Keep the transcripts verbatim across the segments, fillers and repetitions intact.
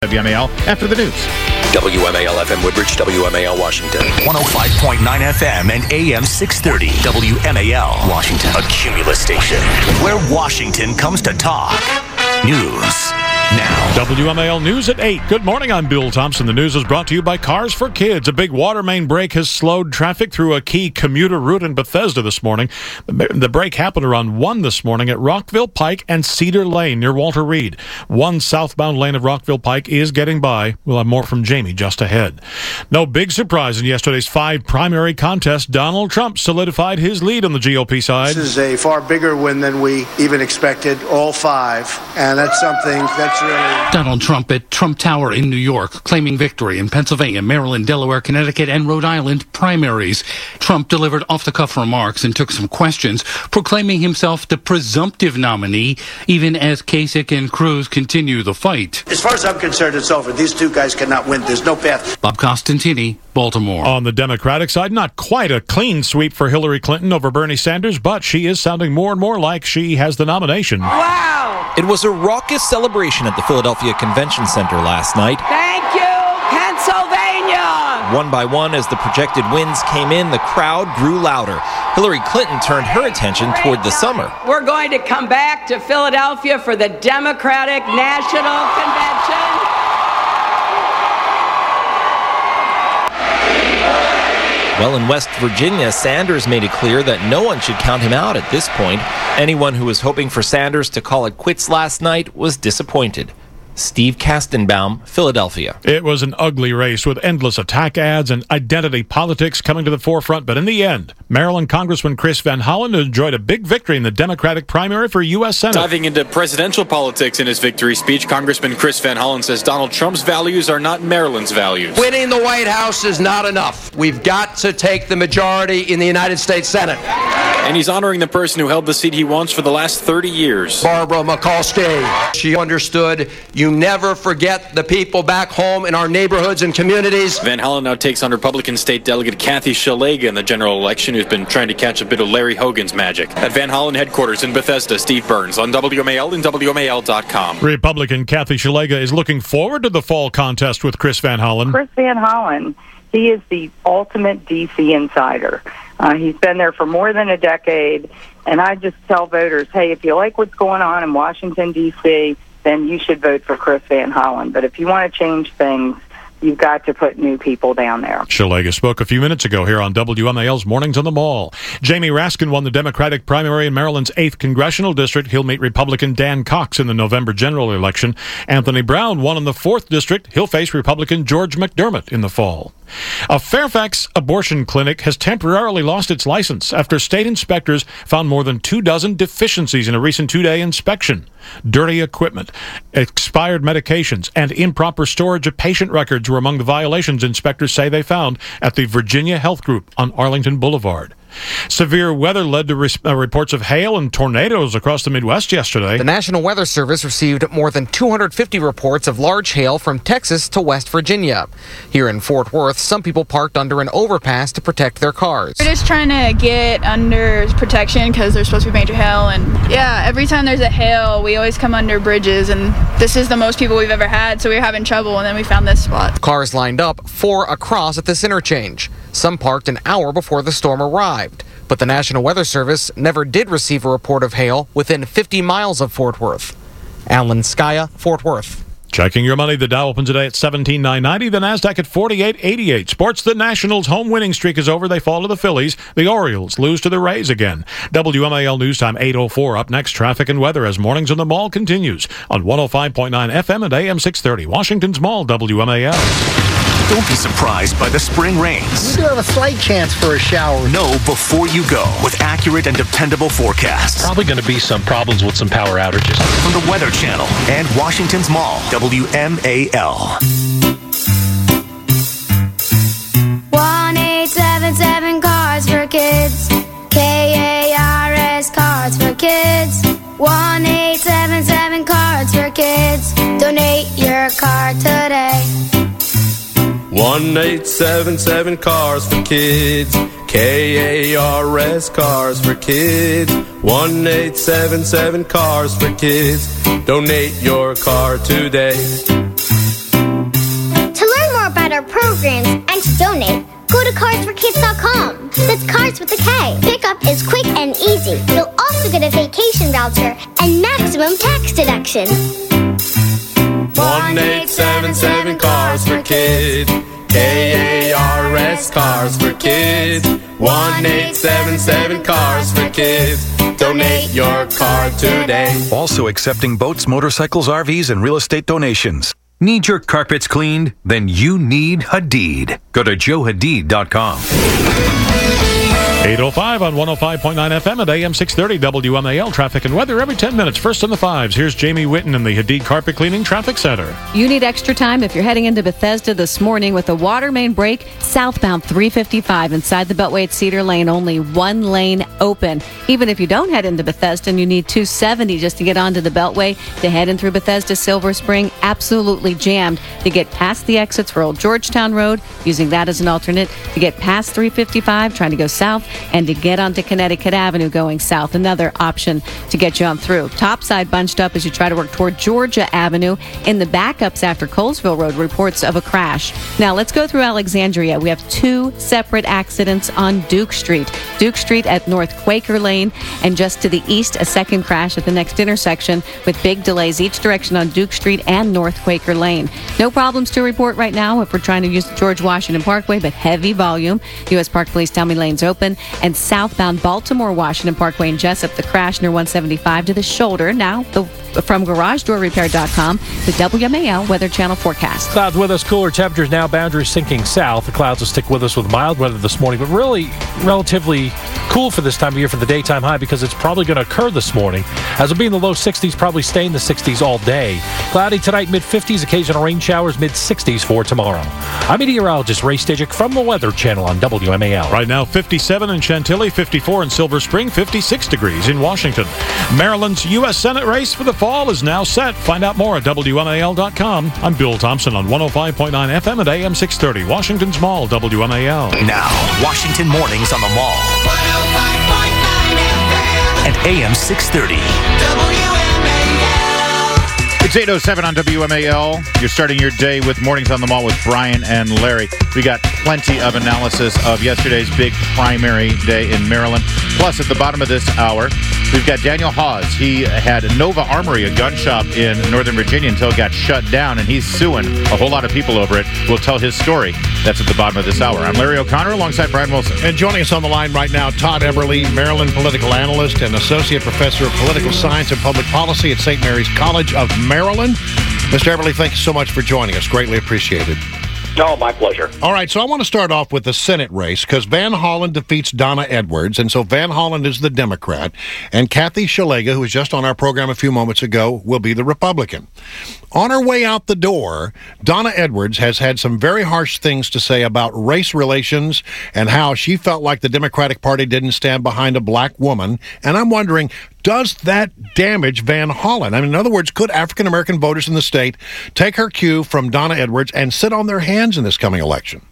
W M A L after the news. W M A L F M Woodbridge, W M A L Washington. one oh five point nine F M and A M six thirty. W M A L Washington. A Cumulus station where Washington comes to talk. News now. W M A L News at eight. Good morning, I'm Bill Thompson. The news is brought to you by Cars for Kids. A big water main break has slowed traffic through a key commuter route in Bethesda this morning. The break happened around one this morning at Rockville Pike and Cedar Lane near Walter Reed. One southbound lane of Rockville Pike is getting by. We'll have more from Jamie just ahead. No big surprise in yesterday's five primary contest. Donald Trump solidified his lead on the G O P side. This is a far bigger win than we even expected, all five. And that's something that's really... Donald Trump at Trump Tower in New York, claiming victory in Pennsylvania, Maryland, Delaware, Connecticut, and Rhode Island primaries. Trump delivered off-the-cuff remarks and took some questions, proclaiming himself the presumptive nominee, even as Kasich and Cruz continue the fight. As far as I'm concerned, it's over. These two guys cannot win. There's no path. Bob Costantini, Baltimore. On the Democratic side, not quite a clean sweep for Hillary Clinton over Bernie Sanders, but she is sounding more and more like she has the nomination. Wow! It was a raucous celebration at the Philadelphia Convention Center last night. Thank you, Pennsylvania! One by one, as the projected wins came in, the crowd grew louder. Hillary Clinton turned her attention toward the summer. We're going to come back to Philadelphia for the Democratic National Convention. Well, in West Virginia, Sanders made it clear that no one should count him out at this point. Anyone who was hoping for Sanders to call it quits last night was disappointed. Steve Kastenbaum, Philadelphia. It was an ugly race with endless attack ads and identity politics coming to the forefront, but in the end, Maryland Congressman Chris Van Hollen enjoyed a big victory in the Democratic primary for U S Senate. Diving into presidential politics in his victory speech, Congressman Chris Van Hollen says Donald Trump's values are not Maryland's values. Winning the White House is not enough. We've got to take the majority in the United States Senate. And he's honoring the person who held the seat he wants for the last thirty years. Barbara Mikulski. She understood you never forget the people back home in our neighborhoods and communities. Van Hollen now takes on Republican State Delegate Kathy Szeliga in the general election, who's been trying to catch a bit of Larry Hogan's magic. At Van Hollen headquarters in Bethesda, Steve Burns on W M A L and W M A L dot com. Republican Kathy Szeliga is looking forward to the fall contest with Chris Van Hollen. Chris Van Hollen, he is the ultimate D C insider. Uh, he's been there for more than a decade, and I just tell voters, hey, if you like what's going on in Washington, D C, then you should vote for Chris Van Hollen. But if you want to change things, you've got to put new people down there. Szeliga spoke a few minutes ago here on W M A L's Mornings on the Mall. Jamie Raskin won the Democratic primary in Maryland's eighth Congressional District. He'll meet Republican Dan Cox in the November general election. Anthony Brown won in the fourth District. He'll face Republican George McDermott in the fall. A Fairfax abortion clinic has temporarily lost its license after state inspectors found more than two dozen deficiencies in a recent two-day inspection. Dirty equipment, expired medications, and improper storage of patient records were among the violations inspectors say they found at the Virginia Health Group on Arlington Boulevard. Severe weather led to res- uh, reports of hail and tornadoes across the Midwest yesterday. The National Weather Service received more than two hundred fifty reports of large hail from Texas to West Virginia. Here in Fort Worth, some people parked under an overpass to protect their cars. We're just trying to get under protection because there's supposed to be major hail. And yeah, every time there's a hail, we always come under bridges. And this is the most people we've ever had, so we were having trouble. And then we found this spot. Cars lined up four across at this interchange. Some parked an hour before the storm arrived. But the National Weather Service never did receive a report of hail within fifty miles of Fort Worth. Alan Skaya, Fort Worth. Checking your money, the Dow opened today at seventeen thousand nine hundred ninety, the Nasdaq at forty-eight eighty-eight. Sports, the Nationals' home winning streak is over. They fall to the Phillies. The Orioles lose to the Rays again. W M A L News Time eight oh four. Up next, traffic and weather as Mornings on the Mall continues on one oh five point nine F M and A M six thirty. Washington's Mall, W M A L. Don't be surprised by the spring rains. We do have a slight chance for a shower. Know before you go with accurate and dependable forecasts. Probably going to be some problems with some power outages. From the Weather Channel and Washington's Mall, W M A L. one eight seven seven Cars for Kids. K A R S Cards for Kids. one eight seven seven Cards for Kids. Donate your card today. one eight seven seven Cars for Kids. K A R S Cars for Kids. one eight seven seven Cars for Kids. Donate your car today. to cars for kids dot com. That's Cars with a K. Pickup is quick and easy. You'll also get a vacation voucher and maximum tax deduction. one eight seven seven Cars for Kids. K A R S Cars for Kids. one eight seven seven Cars for Kids. Donate your car today. Also accepting boats, motorcycles, R Vs, and real estate donations. Need your carpets cleaned? Then you need Hadid. Go to joe hadid dot com. eight oh five on one oh five point nine F M at A M six thirty W M A L. Traffic and weather every ten minutes. First in the fives. Here's Jamie Witten in the Hadid Carpet Cleaning Traffic Center. You need extra time if you're heading into Bethesda this morning with a water main break southbound three fifty-five inside the Beltway at Cedar Lane. Only one lane open. Even if you don't head into Bethesda and you need two seventy just to get onto the Beltway to head in through Bethesda Silver Spring, absolutely jammed to get past the exits for Old Georgetown Road, using that as an alternate, to get past three fifty-five, trying to go south, and to get onto Connecticut Avenue going south. Another option to get you on through. Topside bunched up as you try to work toward Georgia Avenue. In the backups after Colesville Road, reports of a crash. Now let's go through Alexandria. We have two separate accidents on Duke Street. Duke Street at North Quaker Lane, and just to the east, a second crash at the next intersection with big delays each direction on Duke Street and North Quaker Lane. No problems to report right now if we're trying to use the George Washington Parkway, but heavy volume. U S Park Police tell me lanes open. And southbound Baltimore Washington Parkway in Jessup, the crash near one seventy-five to the shoulder. Now, the, from garage door repair dot com, the W M A L Weather Channel forecast. Clouds with us, cooler temperatures now, boundaries sinking south. The clouds will stick with us with mild weather this morning, but really relatively cool for this time of year for the daytime high because it's probably going to occur this morning. As it'll be in the low sixties, probably stay in the sixties all day. Cloudy tonight, mid fifties, occasional rain showers, mid sixties for tomorrow. I'm meteorologist Ray Stajic from the Weather Channel on W M A L. Right now, fifty-seven in Chantilly, fifty-four in Silver Spring, fifty-six degrees in Washington. Maryland's U S Senate race for the fall is now set. Find out more at W M A L dot com. I'm Bill Thompson on one oh five point nine F M at A M six thirty. Washington's Mall, W M A L. Now, Washington Mornings on the Mall. one oh five point nine F M. At A M six thirty. W M A L. It's eight oh seven on W M A L. You're starting your day with Mornings on the Mall with Brian and Larry. We got plenty of analysis of yesterday's big primary day in Maryland. Plus, at the bottom of this hour, we've got Daniel Hawes. He had Nova Armory, a gun shop in Northern Virginia, until it got shut down, and he's suing a whole lot of people over it. We'll tell his story. That's at the bottom of this hour. I'm Larry O'Connor alongside Brian Wilson. And joining us on the line right now, Todd Eberle, Maryland political analyst and associate professor of political science and public policy at Saint Mary's College of Maryland. Mister Eberle, thank you so much for joining us. Greatly appreciated. Oh, my pleasure. All right, so I want to start off with the Senate race because Van Hollen defeats Donna Edwards, and so Van Hollen is the Democrat, and Kathy Szeliga, who was just on our program a few moments ago, will be the Republican. On her way out the door, Donna Edwards has had some very harsh things to say about race relations and how she felt like the Democratic Party didn't stand behind a black woman, and I'm wondering, does that damage Van Hollen? I mean, in other words, could African-American voters in the state take her cue from Donna Edwards and sit on their hands in this coming election?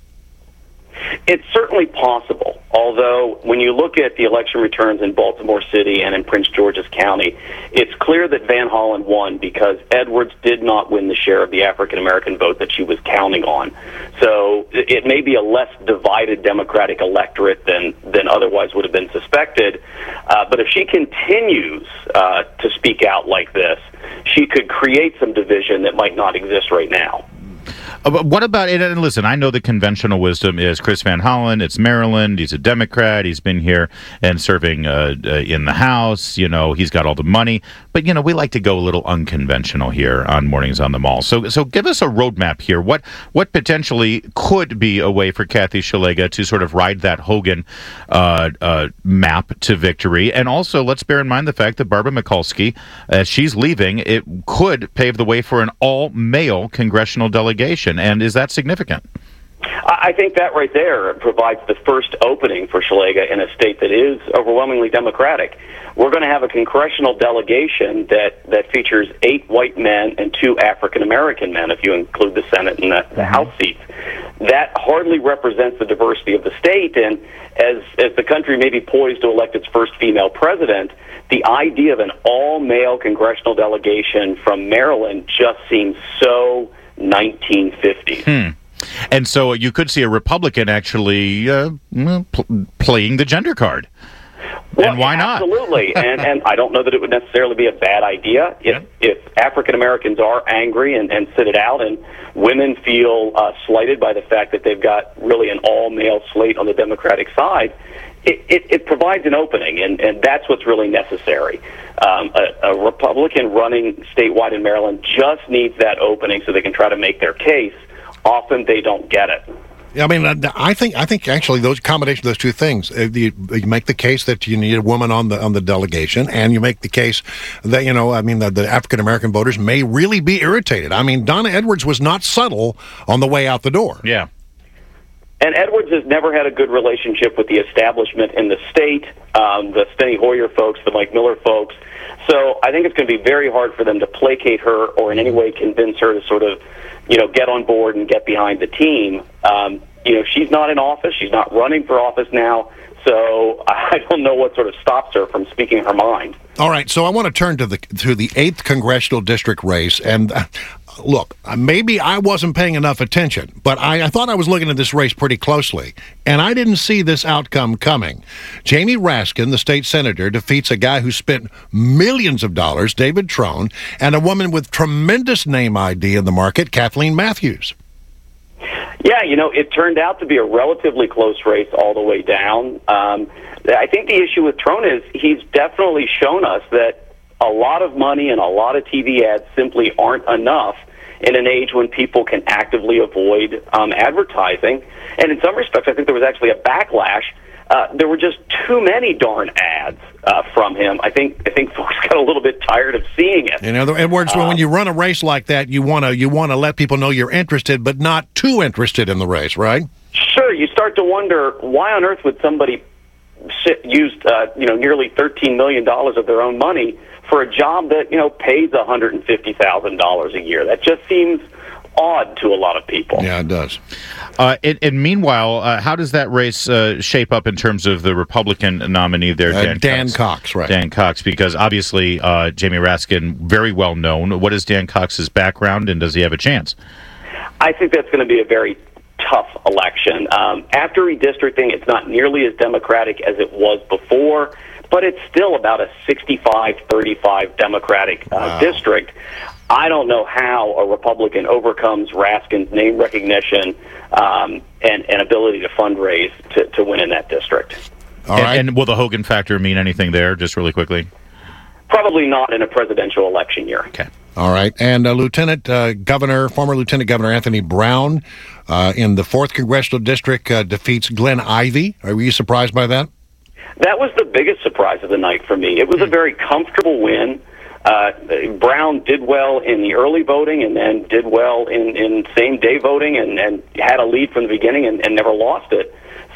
It's certainly possible, although when you look at the election returns in Baltimore City and in Prince George's County, it's clear that Van Hollen won because Edwards did not win the share of the African-American vote that she was counting on. So it may be a less divided Democratic electorate than, than otherwise would have been suspected, uh, but if she continues uh, to speak out like this, she could create some division that might not exist right now. Uh, but what about it? And listen, I know the conventional wisdom is Chris Van Hollen. It's Maryland. He's a Democrat. He's been here and serving uh, uh, in the House. You know, he's got all the money. But, you know, we like to go a little unconventional here on Mornings on the Mall. So so give us a roadmap here. What what potentially could be a way for Kathy Szeliga to sort of ride that Hogan uh, uh, map to victory? And also, let's bear in mind the fact that Barbara Mikulski, as she's leaving, it could pave the way for an all-male congressional delegation. And is that significant? I think that right there provides the first opening for Szeliga in a state that is overwhelmingly Democratic. We're going to have a congressional delegation that, that features eight white men and two African-American men, if you include the Senate and the, the House seats. That hardly represents the diversity of the state, and as, as the country may be poised to elect its first female president, the idea of an all-male congressional delegation from Maryland just seems so nineteen fifties. Hmm. And so you could see a Republican actually uh, pl- playing the gender card. Well, and why not? Absolutely. and and I don't know that it would necessarily be a bad idea if yeah. if African Americans are angry and, and sit it out, and women feel uh, slighted by the fact that they've got really an all-male slate on the Democratic side. It, it, it provides an opening, and, and that's what's really necessary. Um, a, a Republican running statewide in Maryland just needs that opening so they can try to make their case. Often they don't get it. I mean, I think I think actually those combination of those two things, you, you make the case that you need a woman on the on the delegation, and you make the case that, you know, I mean, the, the African American voters may really be irritated. I mean, Donna Edwards was not subtle on the way out the door. Yeah. And Edwards has never had a good relationship with the establishment in the state, um, the Steny Hoyer folks, the Mike Miller folks. So I think it's going to be very hard for them to placate her or in any way convince her to sort of, you know, get on board and get behind the team. Um, you know, she's not in office. She's not running for office now. So I don't know what sort of stops her from speaking her mind. All right, so I want to turn to the to the eighth congressional district race, and uh, look, maybe I wasn't paying enough attention, but I, I thought I was looking at this race pretty closely, and I didn't see this outcome coming. Jamie Raskin, the state senator, defeats a guy who spent millions of dollars, David Trone, and a woman with tremendous name I D in the market, Kathleen Matthews. Yeah, you know, it turned out to be a relatively close race all the way down. Um, I think the issue with Trone is he's definitely shown us that a lot of money and a lot of T V ads simply aren't enough in an age when people can actively avoid um, advertising. And in some respects, I think there was actually a backlash. Uh, there were just too many darn ads uh, from him. I think I think folks got a little bit tired of seeing it. In other words, um, when you run a race like that, you want to you want to let people know you're interested, but not too interested in the race, right? Sure. You start to wonder, why on earth would somebody sit, use uh, you know nearly thirteen million dollars of their own money for a job that, you know, pays one hundred fifty thousand dollars a year? That just seems odd to a lot of people. Yeah, it does. Uh, and, and meanwhile, uh, how does that race uh, shape up in terms of the Republican nominee there, Dan, uh, Dan Cox? Cox, right. Dan Cox, because obviously uh, Jamie Raskin, very well known. What is Dan Cox's background, and does he have a chance? I think that's going to be a very tough election. Um, after redistricting, it's not nearly as Democratic as it was before, but it's still about a sixty-five thirty-five Democratic uh, wow. district. I don't know how a Republican overcomes Raskin's name recognition um, and, and ability to fundraise to, to win in that district. All right. And, and will the Hogan factor mean anything there, just really quickly? Probably not in a presidential election year. Okay. All right. And uh, Lieutenant uh, Governor, former Lieutenant Governor Anthony Brown uh, in the fourth Congressional District uh, defeats Glenn Ivey. Are you surprised by that? That was the biggest surprise of the night for me. It was a very comfortable win. Uh, Brown did well in the early voting and then did well in, in same-day voting and, and had a lead from the beginning and, and never lost it.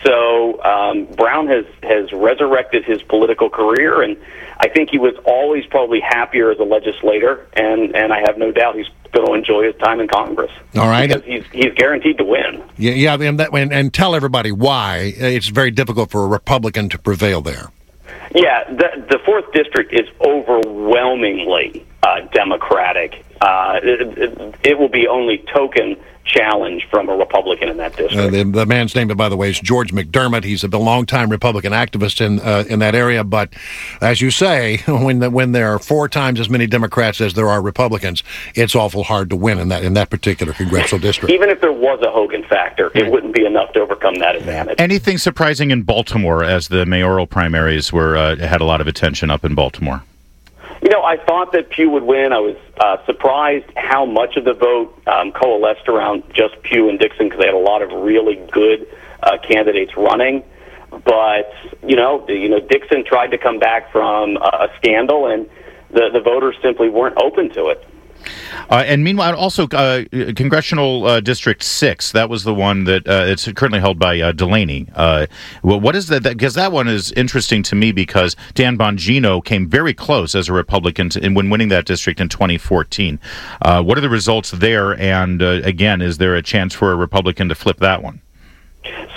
So um, Brown has, has resurrected his political career, and I think he was always probably happier as a legislator, and, and I have no doubt he's going to enjoy his time in Congress. All right. Because he's, he's guaranteed to win. Yeah, yeah and, that, and, and tell everybody why it's very difficult for a Republican to prevail there. Yeah, the, the fourth district is overwhelmingly uh, Democratic. Uh, it, it, it will be only token challenge from a Republican in that district. Uh, the, the man's name, by the way, is George McDermott. He's a longtime Republican activist in uh, in that area. But as you say, when the, when there are four times as many Democrats as there are Republicans, it's awful hard to win in that in that particular congressional district. Even if there was a Hogan factor, it wouldn't be enough to overcome that advantage. Anything surprising in Baltimore as the mayoral primaries were uh, had a lot of attention up in Baltimore? You know, I thought that Pugh would win. I was uh, surprised how much of the vote um, coalesced around just Pugh and Dixon because they had a lot of really good uh, candidates running. But, you know, you know, Dixon tried to come back from uh, a scandal, and the, the voters simply weren't open to it. Uh, and meanwhile, also uh, Congressional uh, District six, that was the one that uh, it's currently held by uh, Delaney. Uh, well, what is that? Because that, that one is interesting to me because Dan Bongino came very close as a Republican to, in, when winning that district in twenty fourteen. Uh, what are the results there? And uh, again, is there a chance for a Republican to flip that one? So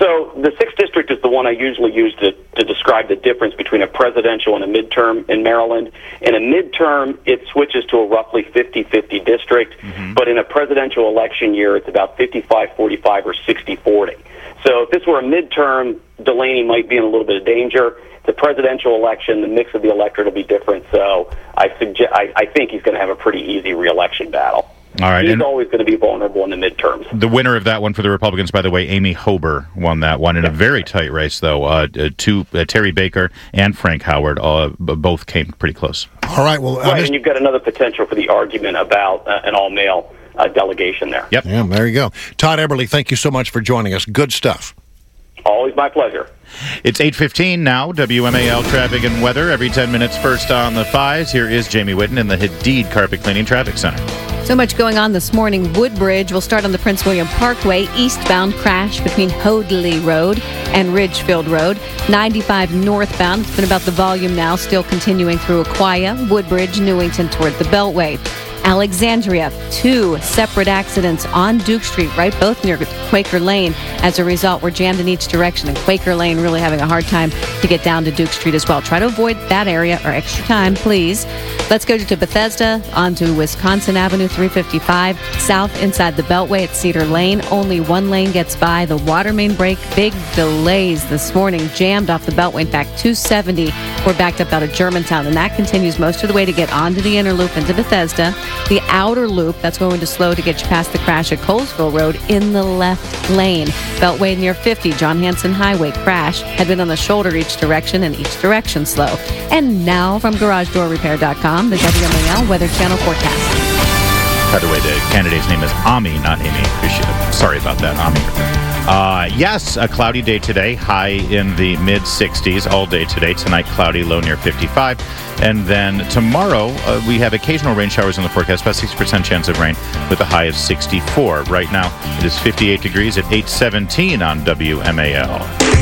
the sixth district is the one I usually use to, to describe the difference between a presidential and a midterm in Maryland. In a midterm, it switches to a roughly fifty-fifty district, mm-hmm. but in a presidential election year, it's about fifty-five forty-five or sixty forty. So if this were a midterm, Delaney might be in a little bit of danger. The presidential election, the mix of the electorate will be different, so I suggest I, I think he's going to have a pretty easy re-election battle. All right, he's and always going to be vulnerable in the midterms. The winner of that one for the Republicans, by the way, Amy Hoeber won that one in a very tight race, though. Uh, two, uh, Terry Baker and Frank Howard uh, both came pretty close. All right, well, right, and you've got another potential for the argument about uh, an all-male uh, delegation there. Yep. Yeah, there you go. Todd Eberly, thank you so much for joining us. Good stuff. Always my pleasure. It's eight fifteen now, W M A L traffic and weather. Every ten minutes first on the fives. Here is Jamie Whitten in the Hadid Carpet Cleaning Traffic Center. So much going on this morning. Woodbridge will start on the Prince William Parkway. Eastbound crash between Hoadley Road and Ridgefield Road. ninety-five northbound. It's been about the volume now. Still continuing through Aquia, Woodbridge, Newington toward the Beltway. Alexandria, two separate accidents on Duke Street, right, both near Quaker Lane. As a result, we're jammed in each direction, and Quaker Lane really having a hard time to get down to Duke Street as well. Try to avoid that area or extra time, please. Let's go to Bethesda, onto Wisconsin Avenue three fifty-five, south inside the Beltway at Cedar Lane. Only one lane gets by. The water main break, big delays this morning, jammed off the Beltway. In fact, two seventy, we're backed up out of Germantown, and that continues most of the way to get onto the inner loop into Bethesda. The outer loop, that's going to slow to get you past the crash at Colesville Road in the left lane. Beltway near fifty, John Hanson Highway crash had been on the shoulder each direction and each direction slow. And now from garage door repair dot com, the W M A L Weather Channel forecast. By the way, the candidate's name is Ami, not Amy. Sorry about that, Ami. Uh, yes, a cloudy day today, high in the mid sixties all day today. Tonight, cloudy, low near fifty-five. And then tomorrow, uh, we have occasional rain showers in the forecast, about sixty percent chance of rain with a high of sixty-four. Right now, it is fifty-eight degrees at eight seventeen on W M A L.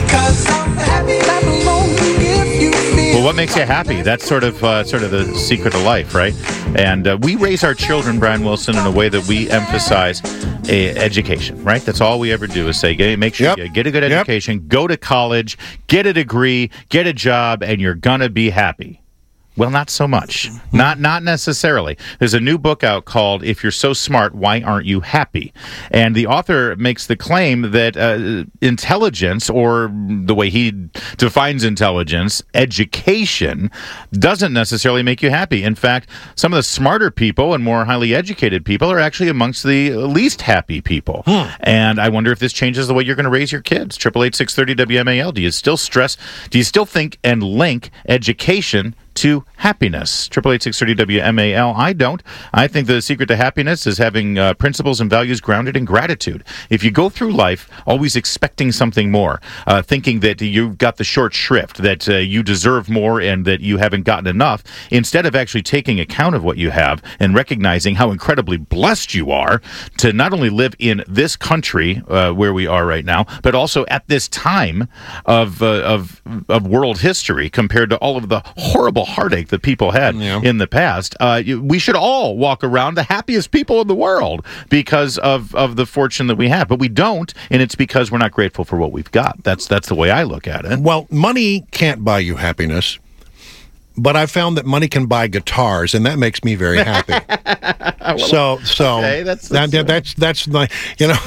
Well, what makes you happy? That's sort of uh, sort of the secret of life, right? And uh, we raise our children, Brian Wilson, in a way that we emphasize uh, education, right? That's all we ever do is say, get, make sure yep. you get a good education, yep. go to college, get a degree, get a job, and you're going to be happy. Well, not so much. Not not necessarily. There's a new book out called If You're So Smart, Why Aren't You Happy? And the author makes the claim that uh, intelligence, or the way he defines intelligence, education, doesn't necessarily make you happy. In fact, some of the smarter people and more highly educated people are actually amongst the least happy people. Hmm. And I wonder if this changes the way you're going to raise your kids. triple eight six thirty W M A L. Do you still stress, do you still think and link education to happiness? triple eight six thirty W M A L. I don't. I think the secret to happiness is having uh, principles and values grounded in gratitude. If you go through life always expecting something more, uh, thinking that you've got the short shrift, that uh, you deserve more and that you haven't gotten enough, instead of actually taking account of what you have and recognizing how incredibly blessed you are to not only live in this country uh, where we are right now, but also at this time of, uh, of, of world history compared to all of the horrible heartache that people had yeah. in the past. Uh, we should all walk around the happiest people in the world because of, of the fortune that we have, but we don't, and it's because we're not grateful for what we've got. That's that's the way I look at it. Well, money can't buy you happiness, but I found that money can buy guitars, and that makes me very happy. well, so, so okay, that's that's, that, that's that's my, you know.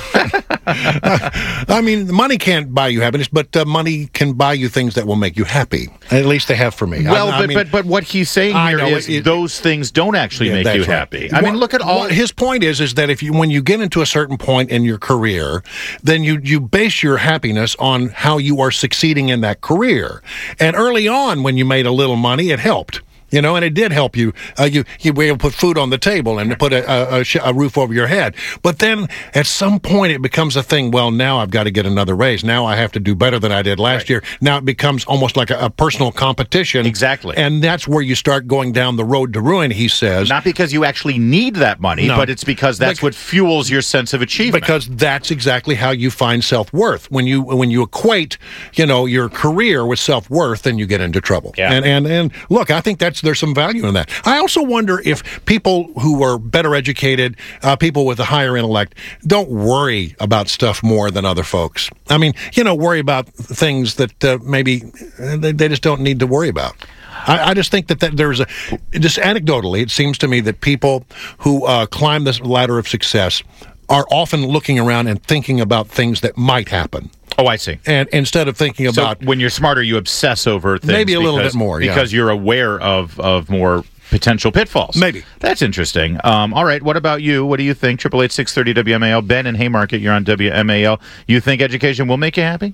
I mean, money can't buy you happiness, but uh, money can buy you things that will make you happy. At least they have for me. Well, I, but, I mean, but but what he's saying here know, is it, those things don't actually yeah, make you right. happy. I mean, look at all. Well, his point is is that if you when you get into a certain point in your career, then you you base your happiness on how you are succeeding in that career. And early on, when you made a little money, it helped. You know, and it did help you. Uh, you you were able to put food on the table and put a, a, a roof over your head. But then at some point it becomes a thing, well, now I've got to get another raise. Now I have to do better than I did last right. year. Now it becomes almost like a, a personal competition. Exactly. And that's where you start going down the road to ruin, he says. Not because you actually need that money, no. but it's because that's like, what fuels your sense of achievement. Because that's exactly how you find self-worth. When you when you equate, you know, your career with self-worth, then you get into trouble. Yeah. And, and, and look, I think that's that's there's some value in that. I also wonder if people who are better educated, uh, people with a higher intellect, don't worry about stuff more than other folks. I mean, you know, worry about things that uh, maybe they, they just don't need to worry about. I, I just think that, that there's a, just anecdotally, it seems to me that people who uh, climb this ladder of success are often looking around and thinking about things that might happen. Oh, I see. And instead of thinking about... So when you're smarter, you obsess over things. Maybe a little because, bit more, yeah. Because you're aware of, of more potential pitfalls. Maybe. That's interesting. Um, all right, what about you? What do you think? triple eight six thirty W M A L. Ben in Haymarket, you're on W M A L. You think education will make you happy?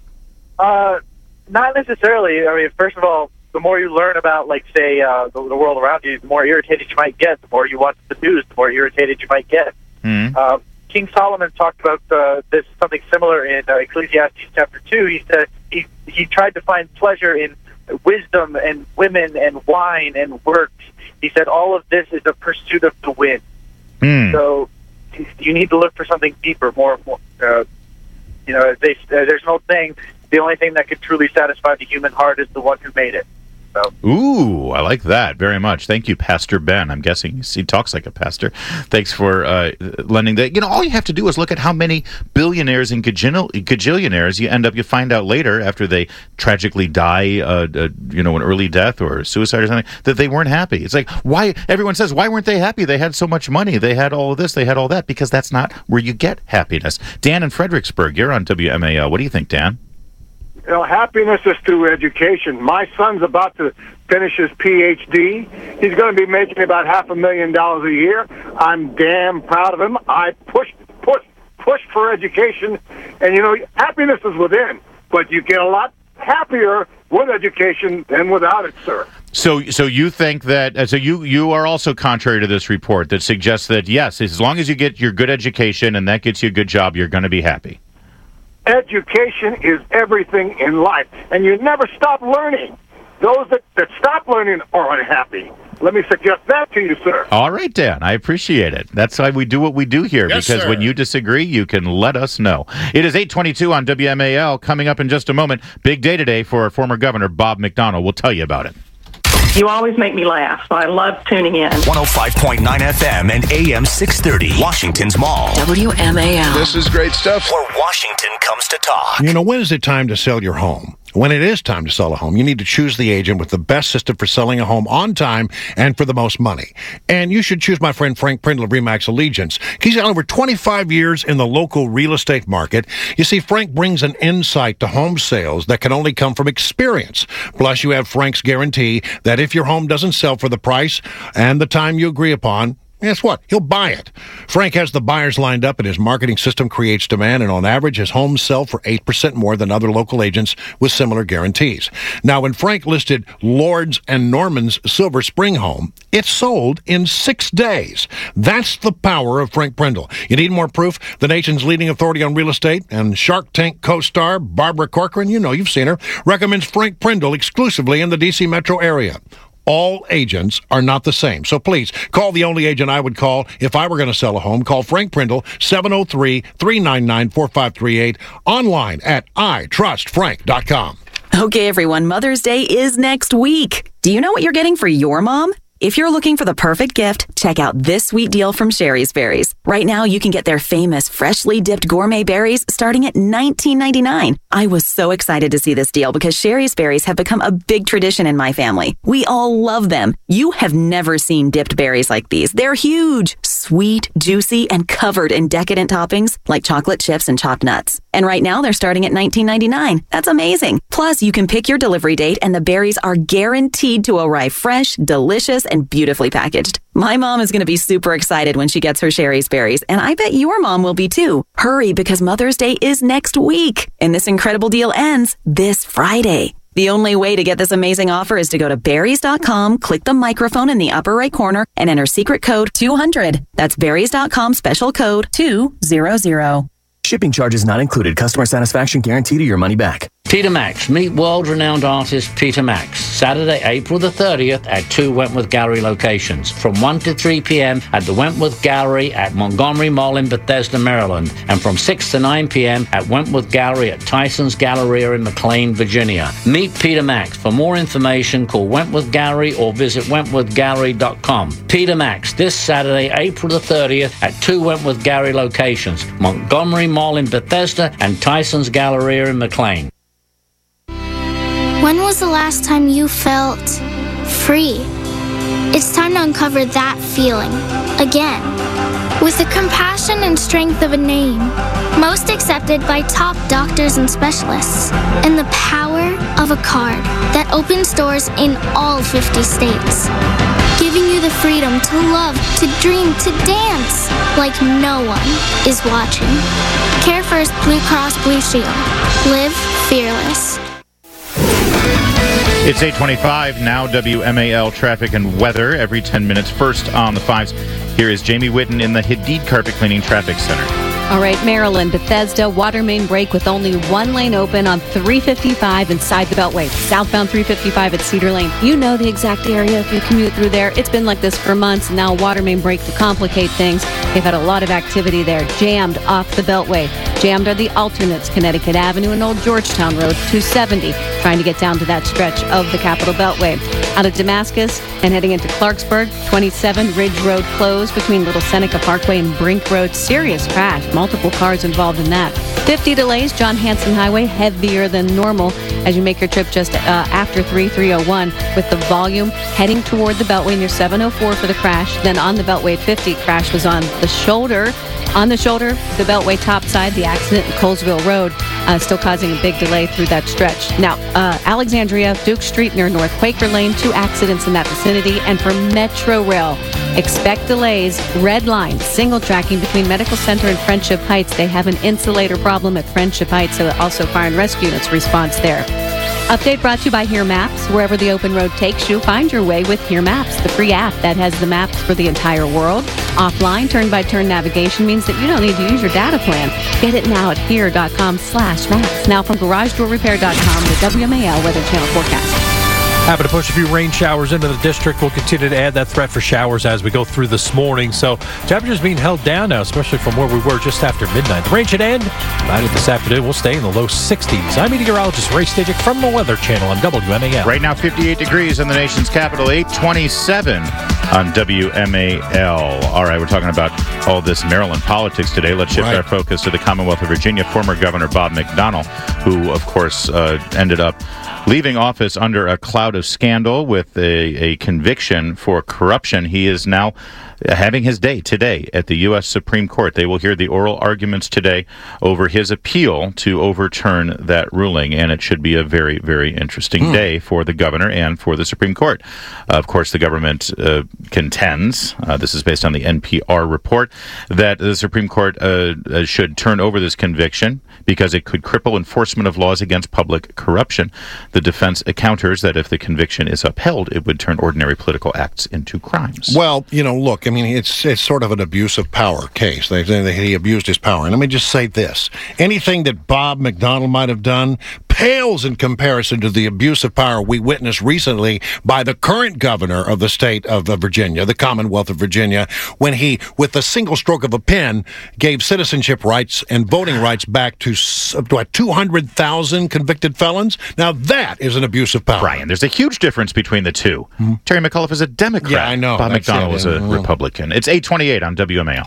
Uh, not necessarily. I mean, first of all, the more you learn about, like, say, uh, the, the world around you, the more irritated you might get. The more you watch the news, the more irritated you might get. Mm-hmm. Uh, King Solomon talked about uh, this something similar in uh, Ecclesiastes chapter two. He said he he tried to find pleasure in wisdom and women and wine and works. He said all of this is a pursuit of the wind. Mm. So you need to look for something deeper, more. more uh, you know, they, uh, there's an old saying: the only thing that could truly satisfy the human heart is the one who made it. So. Ooh, I like that very much. Thank you, Pastor Ben. I'm guessing he talks like a pastor. Thanks for uh, lending that. You know, all you have to do is look at how many billionaires and gajil- gajillionaires you end up, you find out later after they tragically die, uh, uh, you know, an early death or suicide or something, that they weren't happy. It's like, why, everyone says, why weren't they happy? They had so much money. They had all of this. They had all that. Because that's not where you get happiness. Dan in Fredericksburg, you're on W M A L. What do you think, Dan? You know, happiness is through education. My son's about to finish his P H D. He's going to be making about half a million dollars a year. I'm damn proud of him. I pushed, pushed, pushed for education. And, you know, happiness is within. But you get a lot happier with education than without it, sir. So, so you think that? Uh, so you you are also contrary to this report that suggests that yes, as long as you get your good education and that gets you a good job, you're going to be happy. Education is everything in life, and you never stop learning. Those that, that stop learning are unhappy. Let me suggest that to you, sir. All right, Dan. I appreciate it. That's why we do what we do here, Yes, because sir. when you disagree, you can let us know. It is eight twenty-two on W M A L. Coming up in just a moment, big day today for our former governor, Bob McDonnell. We'll tell you about it. You always make me laugh, so I love tuning in. one oh five point nine F M and A M six thirty, Washington's Mall. W M A L. This is great stuff. Where Washington comes to talk. You know, when is it time to sell your home? When it is time to sell a home, you need to choose the agent with the best system for selling a home on time and for the most money. And you should choose my friend Frank Prindle of Remax Allegiance. He's got over twenty-five years in the local real estate market. You see, Frank brings an insight to home sales that can only come from experience. Plus, you have Frank's guarantee that if your home doesn't sell for the price and the time you agree upon, guess what? He'll buy it. Frank has the buyers lined up, and his marketing system creates demand, and on average, his homes sell for eight percent more than other local agents with similar guarantees. Now, when Frank listed Lord's and Norman's Silver Spring home, it sold in six days. That's the power of Frank Prindle. You need more proof? The nation's leading authority on real estate and Shark Tank co-star Barbara Corcoran, you know, you've seen her, recommends Frank Prindle exclusively in the D C metro area. All agents are not the same. So please, call the only agent I would call if I were going to sell a home. Call Frank Prindle, seven oh three, three nine nine, four five three eight, online at i trust frank dot com. Okay, everyone, Mother's Day is next week. Do you know what you're getting for your mom? If you're looking for the perfect gift, check out this sweet deal from Sherry's Berries. Right now, you can get their famous freshly dipped gourmet berries starting at nineteen ninety-nine. I was so excited to see this deal because Sherry's Berries have become a big tradition in my family. We all love them. You have never seen dipped berries like these. They're huge, sweet, juicy, and covered in decadent toppings like chocolate chips and chopped nuts. And right now, they're starting at nineteen ninety-nine. That's amazing. Plus, you can pick your delivery date, and the berries are guaranteed to arrive fresh, delicious, and beautifully packaged. My mom is going to be super excited when she gets her Sherry's Berries, and I bet your mom will be too. Hurry, because Mother's Day is next week, and this incredible deal ends this Friday. The only way to get this amazing offer is to go to berries dot com, click the microphone in the upper right corner, and enter secret code two hundred. That's berries dot com, special code two hundred. Shipping charges not included. Customer satisfaction guaranteed or your money back. Peter Max, meet world-renowned artist Peter Max, Saturday, April the thirtieth at two Wentworth Gallery locations, from one to three p.m. at the Wentworth Gallery at Montgomery Mall in Bethesda, Maryland, and from six to nine p.m. at Wentworth Gallery at Tyson's Galleria in McLean, Virginia. Meet Peter Max. For more information, call Wentworth Gallery or visit wentworth gallery dot com. Peter Max, this Saturday, April the thirtieth at two Wentworth Gallery locations, Montgomery Mall in Bethesda and Tyson's Galleria in McLean. When was the last time you felt free? It's time to uncover that feeling again. With the compassion and strength of a name, most accepted by top doctors and specialists, and the power of a card that opens doors in all fifty states, giving you the freedom to love, to dream, to dance like no one is watching. Care First Blue Cross Blue Shield. Live fearless. It's eight twenty-five, now W M A L traffic and weather every ten minutes. First on the fives, here is Jamie Whitten in the Hadid Carpet Cleaning Traffic Center. All right, Maryland, Bethesda, water main break with only one lane open on three fifty-five inside the Beltway. Southbound three fifty-five at Cedar Lane. You know the exact area if you commute through there. It's been like this for months. Now water main break to complicate things. They've had a lot of activity there. Jammed off the Beltway. Jammed are the alternates, Connecticut Avenue and Old Georgetown Road, two seventy, trying to get down to that stretch of the Capitol Beltway. Out of Damascus and heading into Clarksburg, twenty-seven Ridge Road closed between Little Seneca Parkway and Brink Road. Serious crash. Multiple cars involved in that. fifty delays, John Hanson Highway, heavier than normal as you make your trip just uh, after three three oh one with the volume heading toward the Beltway near seven oh four for the crash. Then on the Beltway fifty, crash was on the shoulder. On the shoulder, the Beltway topside, the accident in Colesville Road, uh, still causing a big delay through that stretch. Now, uh, Alexandria, Duke Street near North Quaker Lane, two accidents in that vicinity. And for Metro Rail, expect delays. Red line, single tracking between Medical Center and Friendship Heights. They have an insulator problem at Friendship Heights, so also fire and rescue units response there. Update brought to you by Here Maps. Wherever the open road takes you, find your way with Here Maps, the free app that has the maps for the entire world. Offline, turn-by-turn navigation means that you don't need to use your data plan. Get it now at here.com slash maps. Now from garage door repair dot com, the W M A L Weather Channel forecast. Happen to push a few rain showers into the district. We'll continue to add that threat for showers as we go through this morning. So temperatures being held down now, especially from where we were just after midnight. The rain should end. Later this afternoon, we'll stay in the low sixties. I'm meteorologist Ray Stajic from the Weather Channel on W M A L. Right now, fifty-eight degrees in the nation's capital, eight twenty-seven on W M A L. All right, we're talking about all this Maryland politics today. Let's shift right. our focus to the Commonwealth of Virginia. Former Governor Bob McDonnell, who, of course, uh, ended up leaving office under a cloud of scandal with a, a conviction for corruption. He is now having his day today at the U S Supreme Court. They will hear the oral arguments today over his appeal to overturn that ruling, and it should be a very, very interesting mm. day for the governor and for the Supreme Court. Uh, of course, the government uh, contends, uh, this is based on the N P R report, that the Supreme Court uh, uh, should turn over this conviction because it could cripple enforcement of laws against public corruption. The defense counters that if the conviction is upheld, it would turn ordinary political acts into crimes. Well, you know, look, I mean, it's it's sort of an abuse of power case. They say that he abused his power. And let me just say this. Anything that Bob McDonnell might have done pales in comparison to the abuse of power we witnessed recently by the current governor of the state of Virginia, the Commonwealth of Virginia, when he, with a single stroke of a pen, gave citizenship rights and voting rights back to what, two hundred thousand convicted felons. Now that is an abuse of power. Brian, there's a huge difference between the two. Mm-hmm. Terry McAuliffe is a Democrat. Yeah, I know. Bob That's McDonnell it, was yeah. a mm-hmm. Republican. It's eight twenty-eight on W M A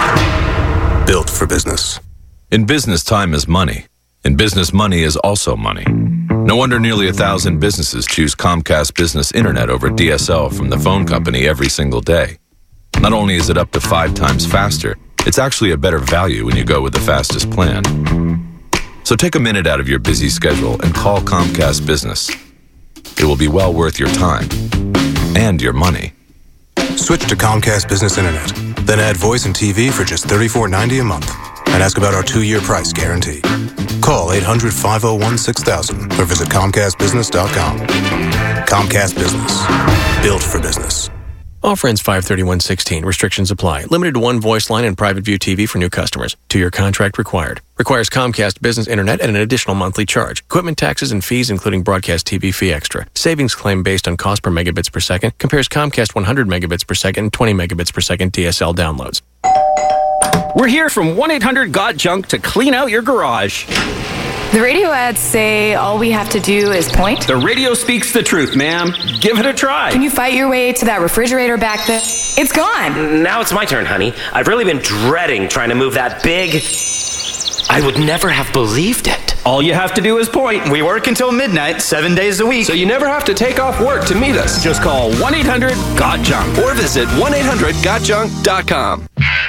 L. Built for business. In business, time is money. In business, money is also money. No wonder nearly a thousand businesses choose Comcast Business Internet over D S L from the phone company every single day. Not only is it up to five times faster, it's actually a better value when you go with the fastest plan. So take a minute out of your busy schedule and call Comcast Business. It will be well worth your time and your money. Switch to Comcast Business Internet. Then add voice and T V for just thirty-four ninety a month. And ask about our two-year price guarantee. Call eight hundred, five oh one, six thousand or visit comcast business dot com. Comcast Business. Built for business. Offer ends five thirty-one sixteen. Restrictions apply. Limited to one voice line and private view T V for new customers. Two-year contract required. Requires Comcast Business Internet at an additional monthly charge. Equipment taxes and fees, including broadcast T V fee extra. Savings claim based on cost per megabits per second. Compares Comcast one hundred megabits per second and twenty megabits per second D S L downloads. We're here from one eight hundred got junk to clean out your garage. The radio ads say all we have to do is point. The radio speaks the truth, ma'am. Give it a try. Can you fight your way to that refrigerator back there? It's gone. Now it's my turn, honey. I've really been dreading trying to move that big... I would never have believed it. All you have to do is point. We work until midnight, seven days a week. So you never have to take off work to meet us. Just call one eight hundred got junk or visit one eight hundred got junk dot com.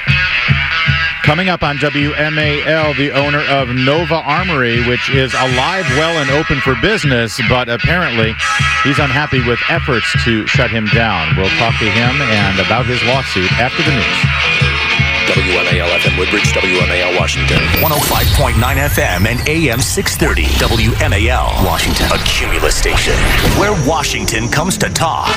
Coming up on W M A L, the owner of Nova Armory, which is alive, well, and open for business, but apparently he's unhappy with efforts to shut him down. We'll talk to him and about his lawsuit after the news. W M A L F M Woodbridge, W M A L Washington. one oh five point nine F M and A M six thirty. W M A L Washington. A Cumulus station where Washington comes to talk.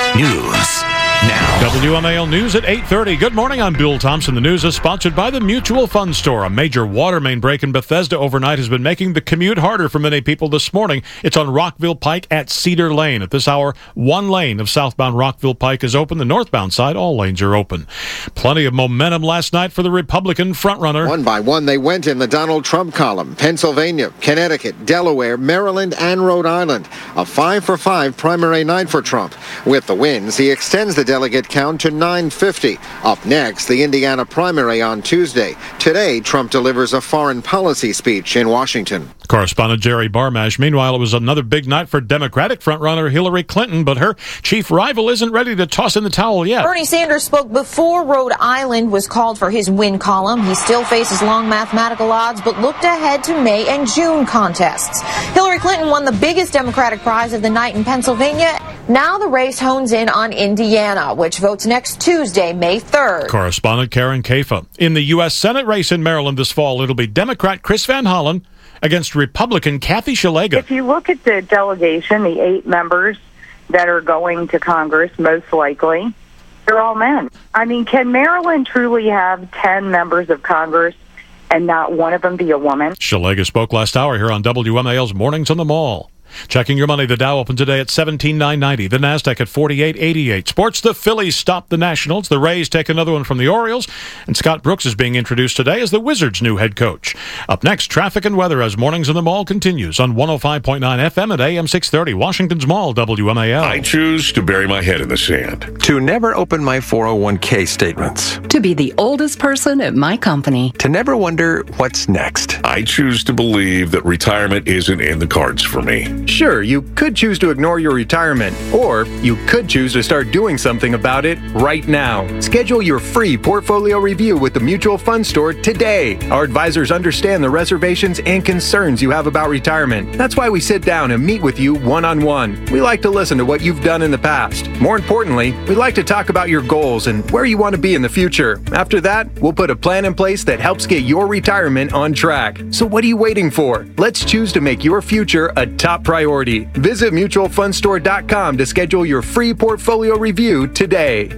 News now. W M A L News at eight thirty. Good morning, I'm Bill Thompson. The news is sponsored by the Mutual Fund Store. A major water main break in Bethesda overnight has been making the commute harder for many people this morning. It's on Rockville Pike at Cedar Lane. At this hour, one lane of southbound Rockville Pike is open. The northbound side, all lanes are open. Plenty of momentum last night for the Republican frontrunner. One by one, they went in the Donald Trump column. Pennsylvania, Connecticut, Delaware, Maryland, and Rhode Island. A five for five primary night for Trump. With the wins, he extends the delegate count to nine fifty. Up next, the Indiana primary on Tuesday. Today, Trump delivers a foreign policy speech in Washington. Correspondent Jerry Barmash. Meanwhile, it was another big night for Democratic frontrunner Hillary Clinton, but her chief rival isn't ready to toss in the towel yet. Bernie Sanders spoke before Rhode Island was called for his win column. He still faces long mathematical odds, but looked ahead to May and June contests. Hillary Clinton won the biggest Democratic prize of the night in Pennsylvania. Now the race hones in on Indiana, which votes next Tuesday, May third. Correspondent Karen Kafa. In the U S Senate race in Maryland this fall, it'll be Democrat Chris Van Hollen against Republican Kathy Szeliga. If you look at the delegation, the eight members that are going to Congress, most likely, they're all men. I mean, can Maryland truly have ten members of Congress and not one of them be a woman? Szeliga spoke last hour here on W M A L's Mornings on the Mall. Checking your money, the Dow opened today at seventeen nine ninety. The Nasdaq at forty-eight eighty-eight. Sports, the Phillies stopped the Nationals. The Rays take another one from the Orioles. And Scott Brooks is being introduced today as the Wizards' new head coach. Up next, traffic and weather as Mornings in the Mall continues on one oh five point nine F M at A M six thirty. Washington's Mall, W M A L. I choose to bury my head in the sand. To never open my four oh one k statements. To be the oldest person at my company. To never wonder what's next. I choose to believe that retirement isn't in the cards for me. Sure, you could choose to ignore your retirement, or you could choose to start doing something about it right now. Schedule your free portfolio review with the Mutual Fund Store today. Our advisors understand the reservations and concerns you have about retirement. That's why we sit down and meet with you one-on-one. We like to listen to what you've done in the past. More importantly, we like to talk about your goals and where you want to be in the future. After that, we'll put a plan in place that helps get your retirement on track. So what are you waiting for? Let's choose to make your future a top priority. Visit mutual fund store dot com to schedule your free portfolio review today.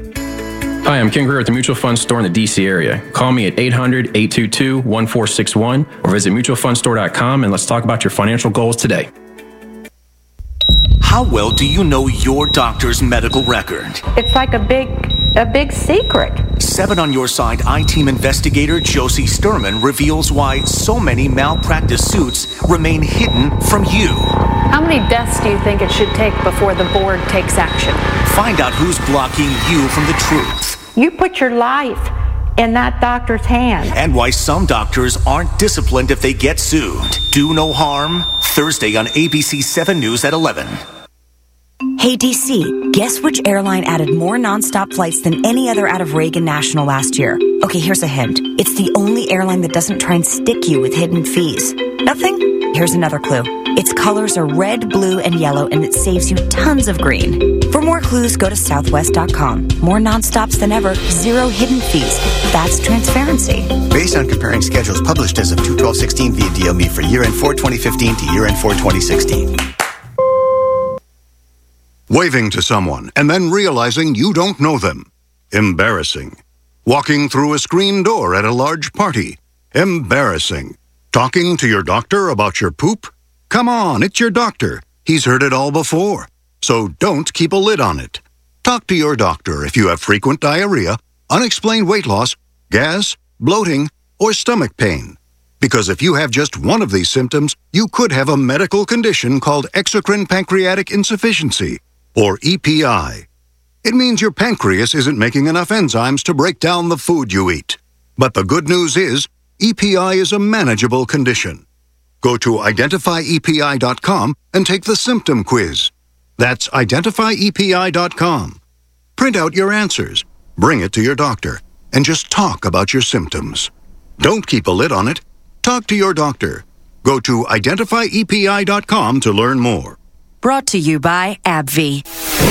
Hi, I'm Ken Greer at the Mutual Fund Store in the D C area. Call me at eight hundred, eight two two, one four six one or visit mutual fund store dot com and let's talk about your financial goals today. How well do you know your doctor's medical record? It's like a big, a big secret. Seven on Your Side I-Team investigator Josie Sturman reveals why so many malpractice suits remain hidden from you. How many deaths do you think it should take before the board takes action? Find out who's blocking you from the truth. You put your life in that doctor's hands. And why some doctors aren't disciplined if they get sued. Do no harm, Thursday on A B C seven News at eleven. Hey, D C, guess which airline added more nonstop flights than any other out of Reagan National last year? Okay, here's a hint. It's the only airline that doesn't try and stick you with hidden fees. Nothing? Here's another clue. Its colors are red, blue, and yellow, and it saves you tons of green. For more clues, go to southwest dot com. More nonstops than ever, zero hidden fees. That's transparency. Based on comparing schedules published as of two twelve sixteen via D L M E for year-end four twenty fifteen to year-end four twenty sixteen. Waving to someone and then realizing you don't know them. Embarrassing. Walking through a screen door at a large party. Embarrassing. Talking to your doctor about your poop? Come on, it's your doctor. He's heard it all before. So don't keep a lid on it. Talk to your doctor if you have frequent diarrhea, unexplained weight loss, gas, bloating, or stomach pain. Because if you have just one of these symptoms, you could have a medical condition called exocrine pancreatic insufficiency, or E P I. It means your pancreas isn't making enough enzymes to break down the food you eat. But the good news is, E P I is a manageable condition. Go to identify E P I dot com and take the symptom quiz. That's identify E P I dot com. Print out your answers, bring it to your doctor, and just talk about your symptoms. Don't keep a lid on it. Talk to your doctor. Go to identify E P I dot com to learn more. Brought to you by AbbVie.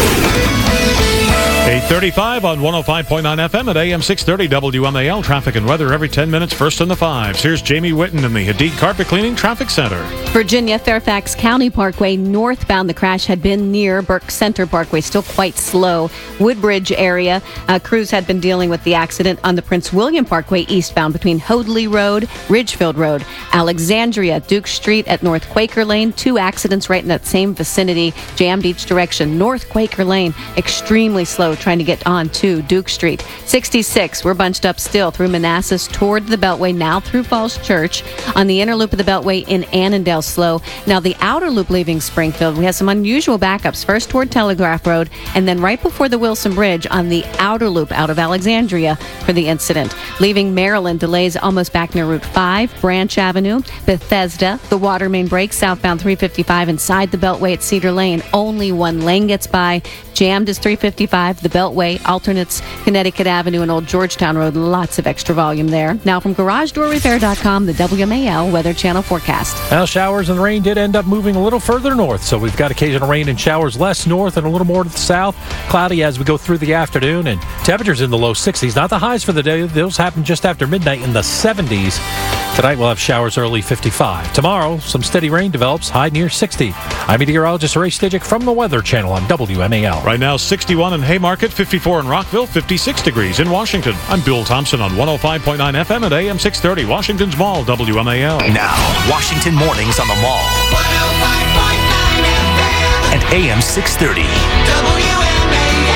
eight thirty-five on one oh five point nine F M at A M six thirty W M A L. Traffic and weather every ten minutes, first in the fives. Here's Jamie Whitten in the Hadid Carpet Cleaning Traffic Center. Virginia, Fairfax County Parkway northbound. The crash had been near Burke Center Parkway, still quite slow. Woodbridge area, uh, crews had been dealing with the accident on the Prince William Parkway eastbound between Hoadley Road, Ridgefield Road. Alexandria, Duke Street at North Quaker Lane. Two accidents right in that same vicinity, jammed each direction. North Quaker Lane, extremely slow trying to get on to Duke Street. sixty-six, we're bunched up still through Manassas toward the Beltway, now through Falls Church. On the inner loop of the Beltway in Annandale, slow. Now the outer loop leaving Springfield, we have some unusual backups. First toward Telegraph Road, and then right before the Wilson Bridge on the outer loop out of Alexandria for the incident. Leaving Maryland, delays almost back near Route five, Branch Avenue, Bethesda. The water main breaks southbound three fifty-five inside the Beltway at Cedar Lane. Only one lane gets by. Jammed is three fifty-five, the Beltway, alternates Connecticut Avenue and Old Georgetown Road. Lots of extra volume there. Now from Garage Door Repair dot com, the W M A L Weather Channel forecast. Well, showers and rain did end up moving a little further north, so we've got occasional rain and showers less north and a little more to the south. Cloudy as we go through the afternoon, and temperatures in the low sixties. Not the highs for the day. Those happen just after midnight in the seventies. Tonight we'll have showers early, fifty-five. Tomorrow, some steady rain develops, high near sixty. I'm meteorologist Ray Stidgick from the Weather Channel on W M A L. Right now, sixty-one in Haymarket, fifty-four in Rockville, fifty-six degrees in Washington. I'm Bill Thompson on one oh five point nine F M at A M six thirty, Washington's Mall, W M A L. Now, Washington Mornings on the Mall. one oh five point nine F M and A M six thirty. W M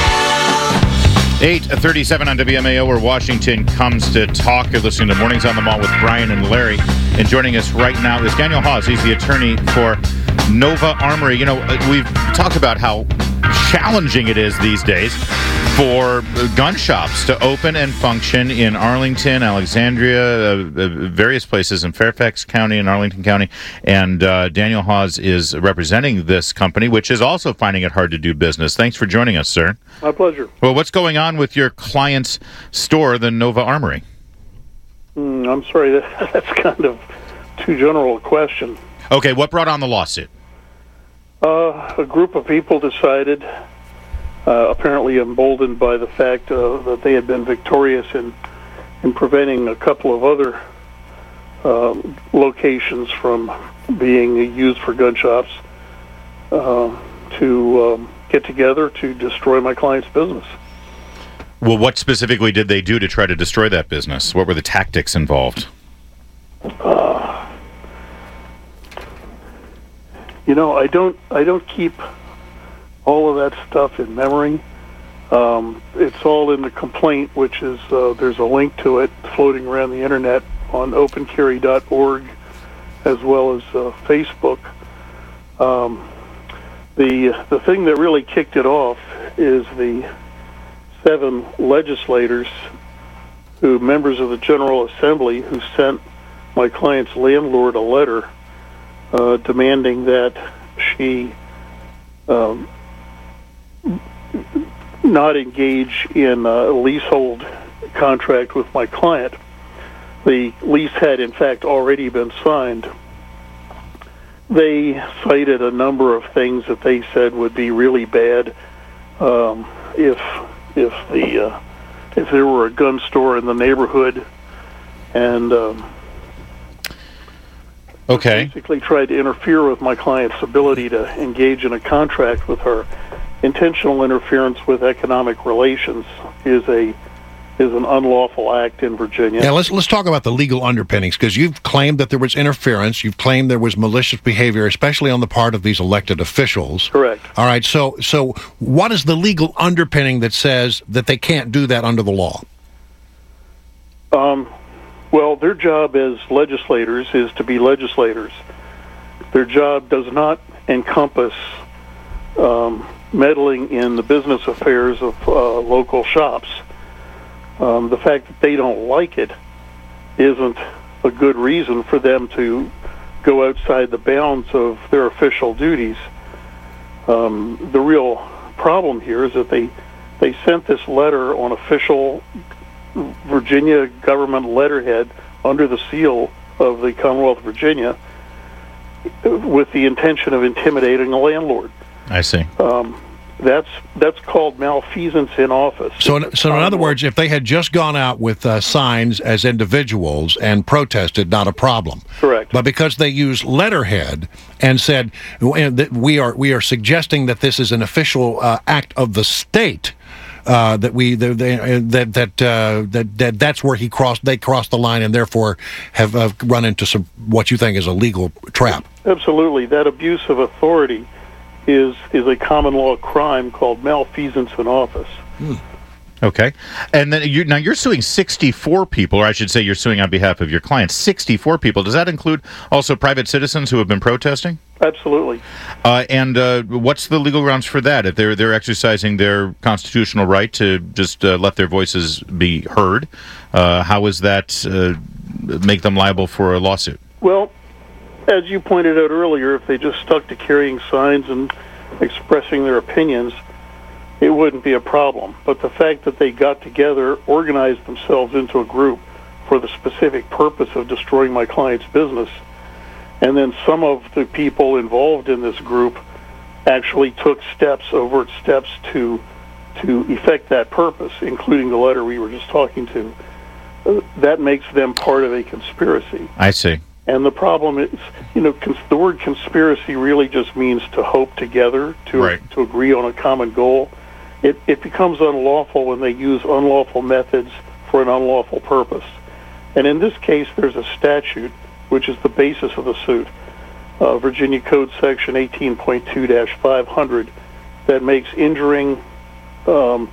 A L. eight thirty-seven on W M A O, where Washington comes to talk. You're listening to Mornings on the Mall with Brian and Larry. And joining us right now is Daniel Hawes. He's the attorney for Nova Armory. You know, we've talked about how challenging it is these days for gun shops to open and function in Arlington, Alexandria, uh, various places in Fairfax County and Arlington County. And uh, Daniel Hawes is representing this company, which is also finding it hard to do business. Thanks for joining us, sir. My pleasure. Well, what's going on with your client's store, the Nova Armory? Mm, I'm sorry, that, that's kind of too general a question. Okay, what brought on the lawsuit? Uh, a group of people decided, uh, apparently emboldened by the fact uh, that they had been victorious in, in preventing a couple of other uh, locations from being used for gun shops, uh, to um, get together to destroy my client's business. Well, what specifically did they do to try to destroy that business? What were the tactics involved? Uh, you know, I don't, I don't keep all of that stuff in memory. Um, it's all in the complaint, which is uh, there's a link to it floating around the internet on open carry dot org, as well as uh, Facebook. Um, the the thing that really kicked it off is the seven legislators, who members of the General Assembly, who sent my client's landlord a letter uh, demanding that she um, not engage in a leasehold contract with my client. The lease had, in fact, already been signed. They cited a number of things that they said would be really bad um, if if the uh, if there were a gun store in the neighborhood, and um, okay, basically tried to interfere with my client's ability to engage in a contract with her. intentional interference with economic relations is a is an unlawful act in Virginia. Yeah, let's let's talk about the legal underpinnings, because you've claimed that there was interference. You've claimed there was malicious behavior, especially on the part of these elected officials. Correct. All right. So so what is the legal underpinning that says that they can't do that under the law? Um, well, their job as legislators is to be legislators. Their job does not encompass um, meddling in the business affairs of uh, local shops. Um, the fact that they don't like it isn't a good reason for them to go outside the bounds of their official duties. Um, the real problem here is that they they sent this letter on official Virginia government letterhead under the seal of the Commonwealth of Virginia with the intention of intimidating a landlord. I see. Um, That's that's called malfeasance in office. So, in, so in other words, if they had just gone out with uh, signs as individuals and protested, not a problem. Correct. But because they used letterhead and said that we are we are suggesting that this is an official uh, act of the state. Uh, that we they, they, that that, uh, that that that's where he crossed. They crossed the line, and therefore have uh, run into some what you think is a legal trap. Absolutely, that abuse of authority is is a common law crime called malfeasance in office. Hmm. Okay, and then you now you're suing sixty-four people, or I should say, you're suing on behalf of your clients. sixty-four people. Does that include also private citizens who have been protesting? Absolutely. Uh, and uh, what's the legal grounds for that? If they're they're exercising their constitutional right to just uh, let their voices be heard, uh, how is that uh, make them liable for a lawsuit? Well, as you pointed out earlier, if they just stuck to carrying signs and expressing their opinions, it wouldn't be a problem. But the fact that they got together, organized themselves into a group for the specific purpose of destroying my client's business, and then some of the people involved in this group actually took steps, overt steps, to to effect that purpose, including the letter we were just talking to, uh, that makes them part of a conspiracy. I see. And the problem is, you know, cons- the word conspiracy really just means to hope together, to right. to agree on a common goal. It, it becomes unlawful when they use unlawful methods for an unlawful purpose. And in this case, there's a statute, which is the basis of the suit, uh, Virginia Code Section eighteen point two dash five hundred, that makes injuring, um,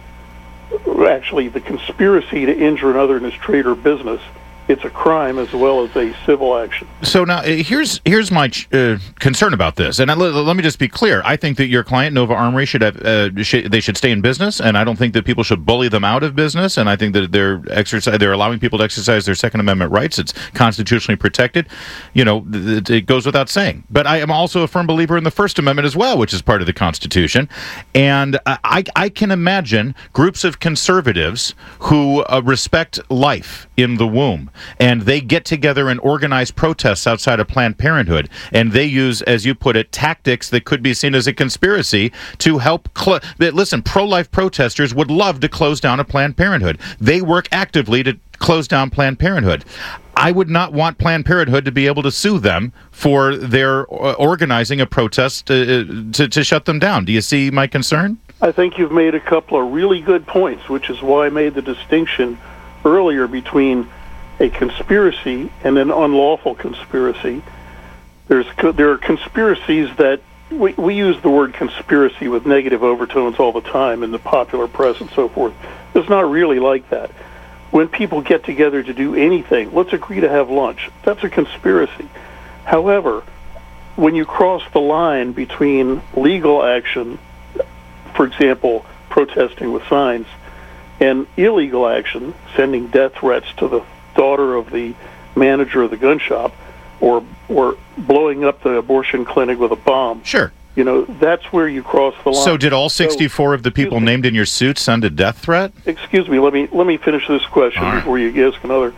actually the conspiracy to injure another in his trade or business, it's a crime as well as a civil action. So now, uh, here's here's my uh, concern about this, and I, let, let me just be clear. I think that your client, Nova Armory, should have uh, sh- they should stay in business, and I don't think that people should bully them out of business. And I think that they're exercise they're allowing people to exercise their Second Amendment rights. It's constitutionally protected. You know, th- it goes without saying. But I am also a firm believer in the First Amendment as well, which is part of the Constitution. And I I can imagine groups of conservatives who uh, respect life in the womb, and they get together and organize protests outside of Planned Parenthood, and they use, as you put it, tactics that could be seen as a conspiracy to help cl- listen, pro-life protesters would love to close down a Planned Parenthood. They work actively to close down Planned Parenthood. I would not want Planned Parenthood to be able to sue them for their uh, organizing a protest to, to, to shut them down. Do you see my concern? I think you've made a couple of really good points, which is why I made the distinction earlier between a conspiracy and an unlawful conspiracy. There's there are conspiracies that we, we use the word conspiracy with negative overtones all the time in the popular press and so forth. It's not really like that. When people get together to do anything, let's agree to have lunch. That's a conspiracy. However, when you cross the line between legal action, for example, protesting with signs, and illegal action, sending death threats to the daughter of the manager of the gun shop, or or blowing up the abortion clinic with a bomb. Sure. You know, that's where you cross the line. So did all sixty-four so, of the people named in your suit send a death threat? Excuse me, let me let me finish this question right. before you ask another.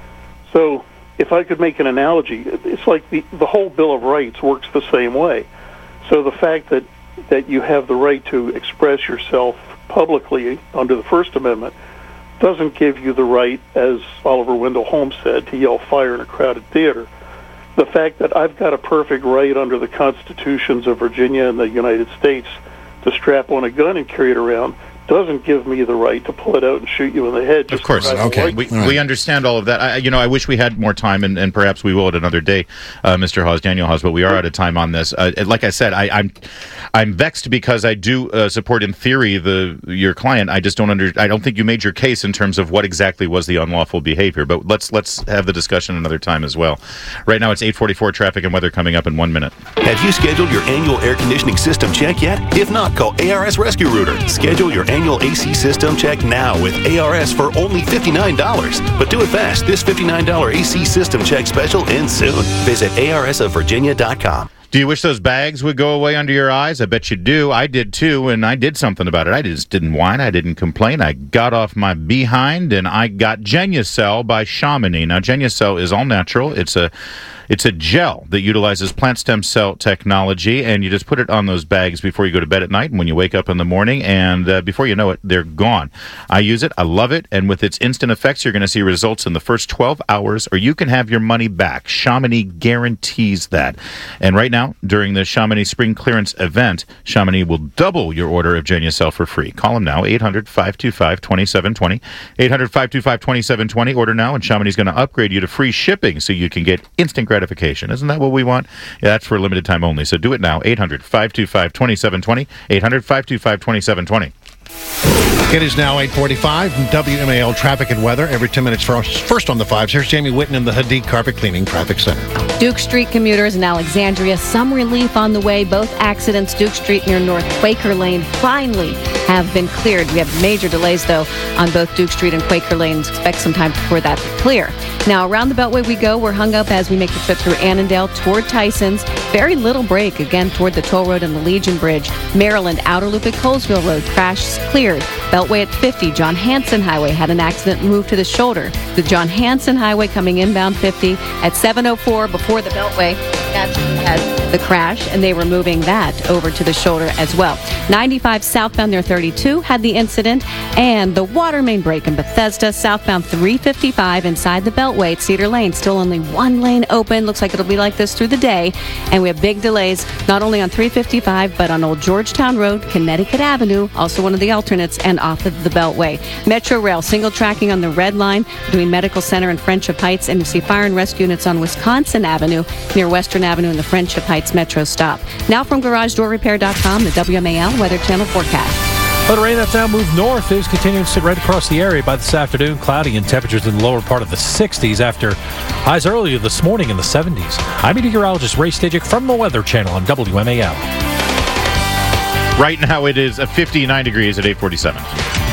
So if I could make an analogy, it's like the, the whole Bill of Rights works the same way. So the fact that, that you have the right to express yourself publicly under the First Amendment doesn't give you the right, as Oliver Wendell Holmes said, to yell fire in a crowded theater. The fact that I've got a perfect right under the constitutions of Virginia and the United States to strap on a gun and carry it around doesn't give me the right to pull it out and shoot you in the head. Just of course. Okay. We, right. we understand all of that. I, you know, I wish we had more time, and, and perhaps we will at another day, uh, Mister Hawes, Daniel Hawes, but we are out of time on this. Uh, like I said, I, I'm I'm vexed because I do uh, support, in theory, the your client. I just don't under. I don't think you made your case in terms of what exactly was the unlawful behavior. But let's let's have the discussion another time as well. Right now, it's eight forty-four. Traffic and weather coming up in one minute. Have you scheduled your annual air conditioning system check yet? If not, call A R S Rescue Rooter. Schedule your annual A C system check now with A R S for only fifty-nine dollars. But do it fast. This fifty-nine dollars A C system check special ends soon. Visit A R S of Virginia dot com. Do you wish those bags would go away under your eyes? I bet you do. I did too, and I did something about it. I just didn't whine. I didn't complain. I got off my behind, and I got Genucel by Chamonix. Now, Genucel is all natural. It's a It's a gel that utilizes plant stem cell technology, and you just put it on those bags before you go to bed at night and when you wake up in the morning, and uh, before you know it, they're gone. I use it. I love it, and with its instant effects, you're going to see results in the first twelve hours, or you can have your money back. Chamonix guarantees that. And right now, during the Chamonix Spring Clearance event, Chamonix will double your order of Genucel for free. Call them now, eight hundred, five two five, two seven two zero, eight hundred, five two five, two seven two zero. Order now, and Chamonix is going to upgrade you to free shipping so you can get instant gratification. Isn't that what we want? Yeah, that's for a limited time only. So do it now. eight hundred, five two five, two seven two zero. eight hundred, five two five, two seven two zero. It is now eight forty-five. W M A L traffic and weather every ten minutes. First, first on the fives. Here's Jamie Whitten in the Hadid Carpet Cleaning Traffic Center. Duke Street commuters in Alexandria. Some relief on the way. Both accidents, Duke Street near North Quaker Lane, finally have been cleared. We have major delays, though, on both Duke Street and Quaker Lanes. Expect some time for that to clear. Now, around the Beltway we go. We're hung up as we make the trip through Annandale toward Tyson's. Very little break, again, toward the Toll Road and the Legion Bridge. Maryland, Outer Loop at Colesville Road. Crash cleared. Beltway at fifty. John Hanson Highway had an accident moved to the shoulder. The John Hanson Highway coming inbound fifty at seven oh four before the Beltway. That's had the crash, and they were moving that over to the shoulder as well. ninety-five southbound near thirty-two had the incident, and the water main break in Bethesda, southbound three fifty-five inside the Beltway at Cedar Lane. Still only one lane open. Looks like it'll be like this through the day, and we have big delays not only on three fifty-five but on Old Georgetown Road, Connecticut Avenue, also one of the alternates, and off of the Beltway. Metro Rail single tracking on the Red Line between Medical Center and Friendship Heights, and you see fire and rescue units on Wisconsin Avenue near Western Avenue and the Friendship Heights Metro stop. Now from Garage Door Repair dot com, the W M A L Weather Channel forecast. But rain that's now moved north is continuing to sit right across the area by this afternoon. Cloudy and temperatures in the lower part of the sixties after highs earlier this morning in the seventies. I'm meteorologist Ray Stajic from the Weather Channel on W M A L. Right now it is fifty-nine degrees at eight forty-seven.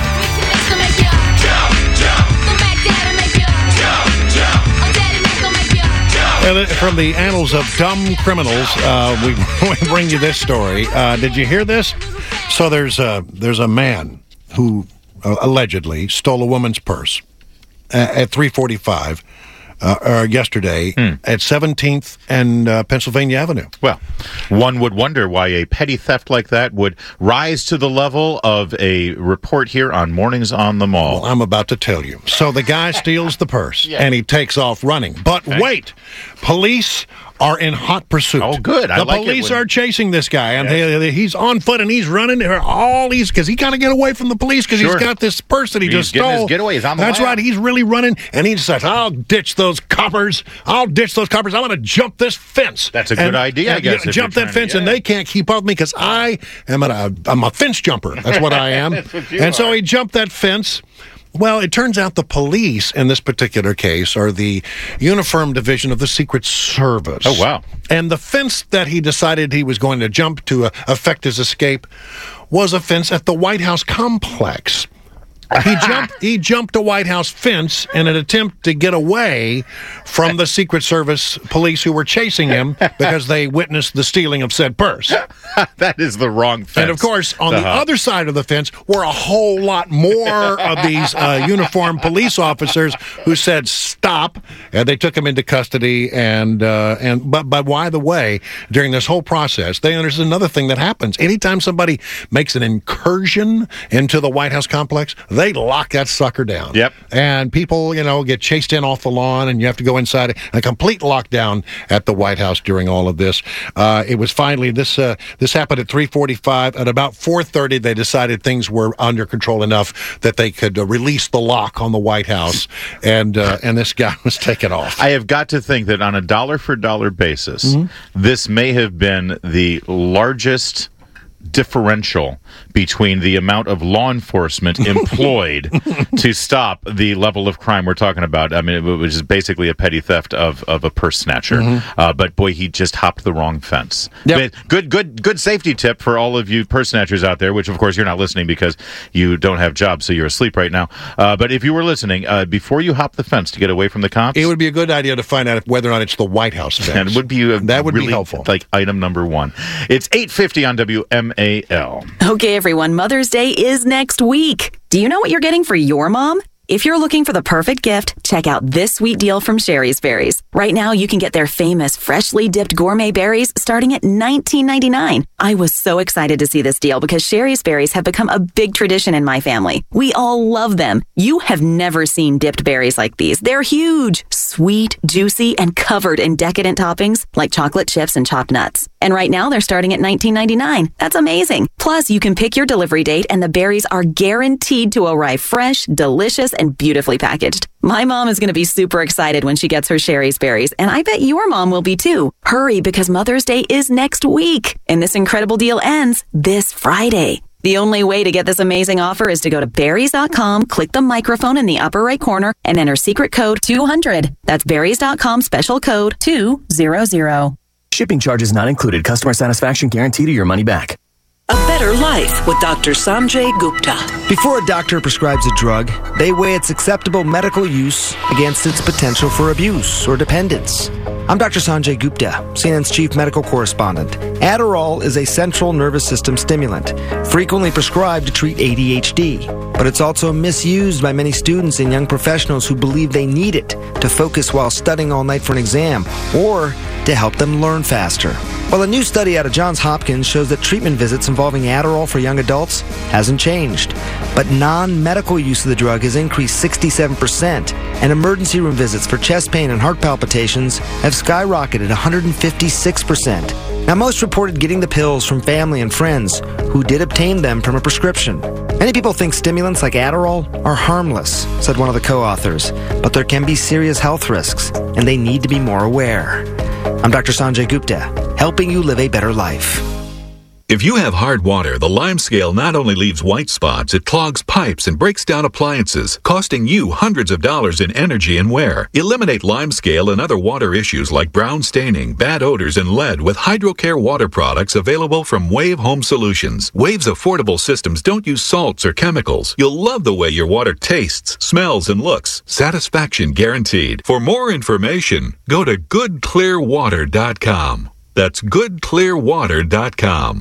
From the annals of dumb criminals, uh, we, we bring you this story. Uh, did you hear this? So there's a, there's a man who uh, allegedly stole a woman's purse at, at three forty-five uh, uh, yesterday hmm. at seventeenth and uh, Pennsylvania Avenue. Well, one would wonder why a petty theft like that would rise to the level of a report here on Mornings on the Mall. Well, I'm about to tell you. So the guy steals the purse, yeah. and he takes off running. But okay. wait, police are in hot pursuit. Oh, good. I the like police it when... are chasing this guy, and yeah. they, they, he's on foot, and he's running. All he's because he got to get away from the police because sure. he's got this purse that he he's just stole. His getaway. He's on the That's line. right. He's really running, and he decides, "I'll ditch those coppers. I'll ditch those coppers. I'm going to jump this fence." That's a and, good idea. I guess you know, jump that fence, to, yeah. and they can't keep up with me because I am a I'm a fence jumper. That's what I am. That's what you and are. so he jumped that fence. Well, it turns out the police in this particular case are the uniform division of the Secret Service. Oh, wow. And the fence that he decided he was going to jump to uh, effect his escape was a fence at the White House complex. He jumped He jumped a White House fence in an attempt to get away from the Secret Service police who were chasing him because they witnessed the stealing of said purse. That is the wrong fence. And, of course, on uh-huh. the other side of the fence were a whole lot more of these uh, uniformed police officers who said, stop, and they took him into custody. And uh, and but, but by the way, during this whole process, they, there's another thing that happens. Anytime somebody makes an incursion into the White House complex, they lock that sucker down. Yep. And people, you know, get chased in off the lawn, and you have to go inside. A complete lockdown at the White House during all of this. Uh, it was finally, this uh, this This happened at three forty-five. At about four thirty, they decided things were under control enough that they could uh, release the lock on the White House, and uh, and this guy was taken off. I have got to think that on a dollar-for-dollar basis, mm-hmm. this may have been the largest differential between the amount of law enforcement employed to stop the level of crime we're talking about. I mean, it was basically a petty theft of, of a purse snatcher. Mm-hmm. Uh, but boy, he just hopped the wrong fence. Yep. Good, good, good safety tip for all of you purse snatchers out there, which of course you're not listening because you don't have jobs, so you're asleep right now. Uh, but if you were listening, uh, before you hop the fence to get away from the cops, it would be a good idea to find out whether or not it's the White House fence. And it would be a, that would really, be helpful. Like item number one. It's eight fifty on W M A L. Okay, everyone, Mother's Day is next week. Do you know what you're getting for your mom? If you're looking for the perfect gift, check out this sweet deal from Sherry's Berries. Right now, you can get their famous freshly dipped gourmet berries starting at nineteen ninety-nine. I was so excited to see this deal because Sherry's Berries have become a big tradition in my family. We all love them. You have never seen dipped berries like these. They're huge, sweet, juicy, and covered in decadent toppings like chocolate chips and chopped nuts. And right now, they're starting at nineteen ninety-nine. That's amazing. Plus, you can pick your delivery date, and the berries are guaranteed to arrive fresh, delicious, and beautifully packaged. My mom is going to be super excited when she gets her Sherry's Berries, and I bet your mom will be too. Hurry, because Mother's Day is next week, and this incredible deal ends this Friday. The only way to get this amazing offer is to go to berries dot com, click the microphone in the upper right corner, and enter secret code two hundred. That's berries dot com, special code two hundred. Shipping charges not included. Customer satisfaction guaranteed or your money back. A Better Life with Doctor Sanjay Gupta. Before a doctor prescribes a drug, they weigh its acceptable medical use against its potential for abuse or dependence. I'm Doctor Sanjay Gupta, C N N's chief medical correspondent. Adderall is a central nervous system stimulant, frequently prescribed to treat A D H D. But it's also misused by many students and young professionals who believe they need it to focus while studying all night for an exam or to help them learn faster. Well, a new study out of Johns Hopkins shows that treatment visits involving Adderall for young adults hasn't changed. But non-medical use of the drug has increased sixty-seven percent, and emergency room visits for chest pain and heart palpitations have skyrocketed one hundred fifty-six percent. Now, most reported getting the pills from family and friends who did obtain them from a prescription. Many people think stimulants like Adderall are harmless, said one of the co-authors, but there can be serious health risks, and they need to be more aware. I'm Doctor Sanjay Gupta, helping you live a better life. If you have hard water, the Lime Scale not only leaves white spots, it clogs pipes and breaks down appliances, costing you hundreds of dollars in energy and wear. Eliminate Lime Scale and other water issues like brown staining, bad odors, and lead with HydroCare water products available from Wave Home Solutions. Wave's affordable systems don't use salts or chemicals. You'll love the way your water tastes, smells, and looks. Satisfaction guaranteed. For more information, go to good clear water dot com. That's good clear water dot com.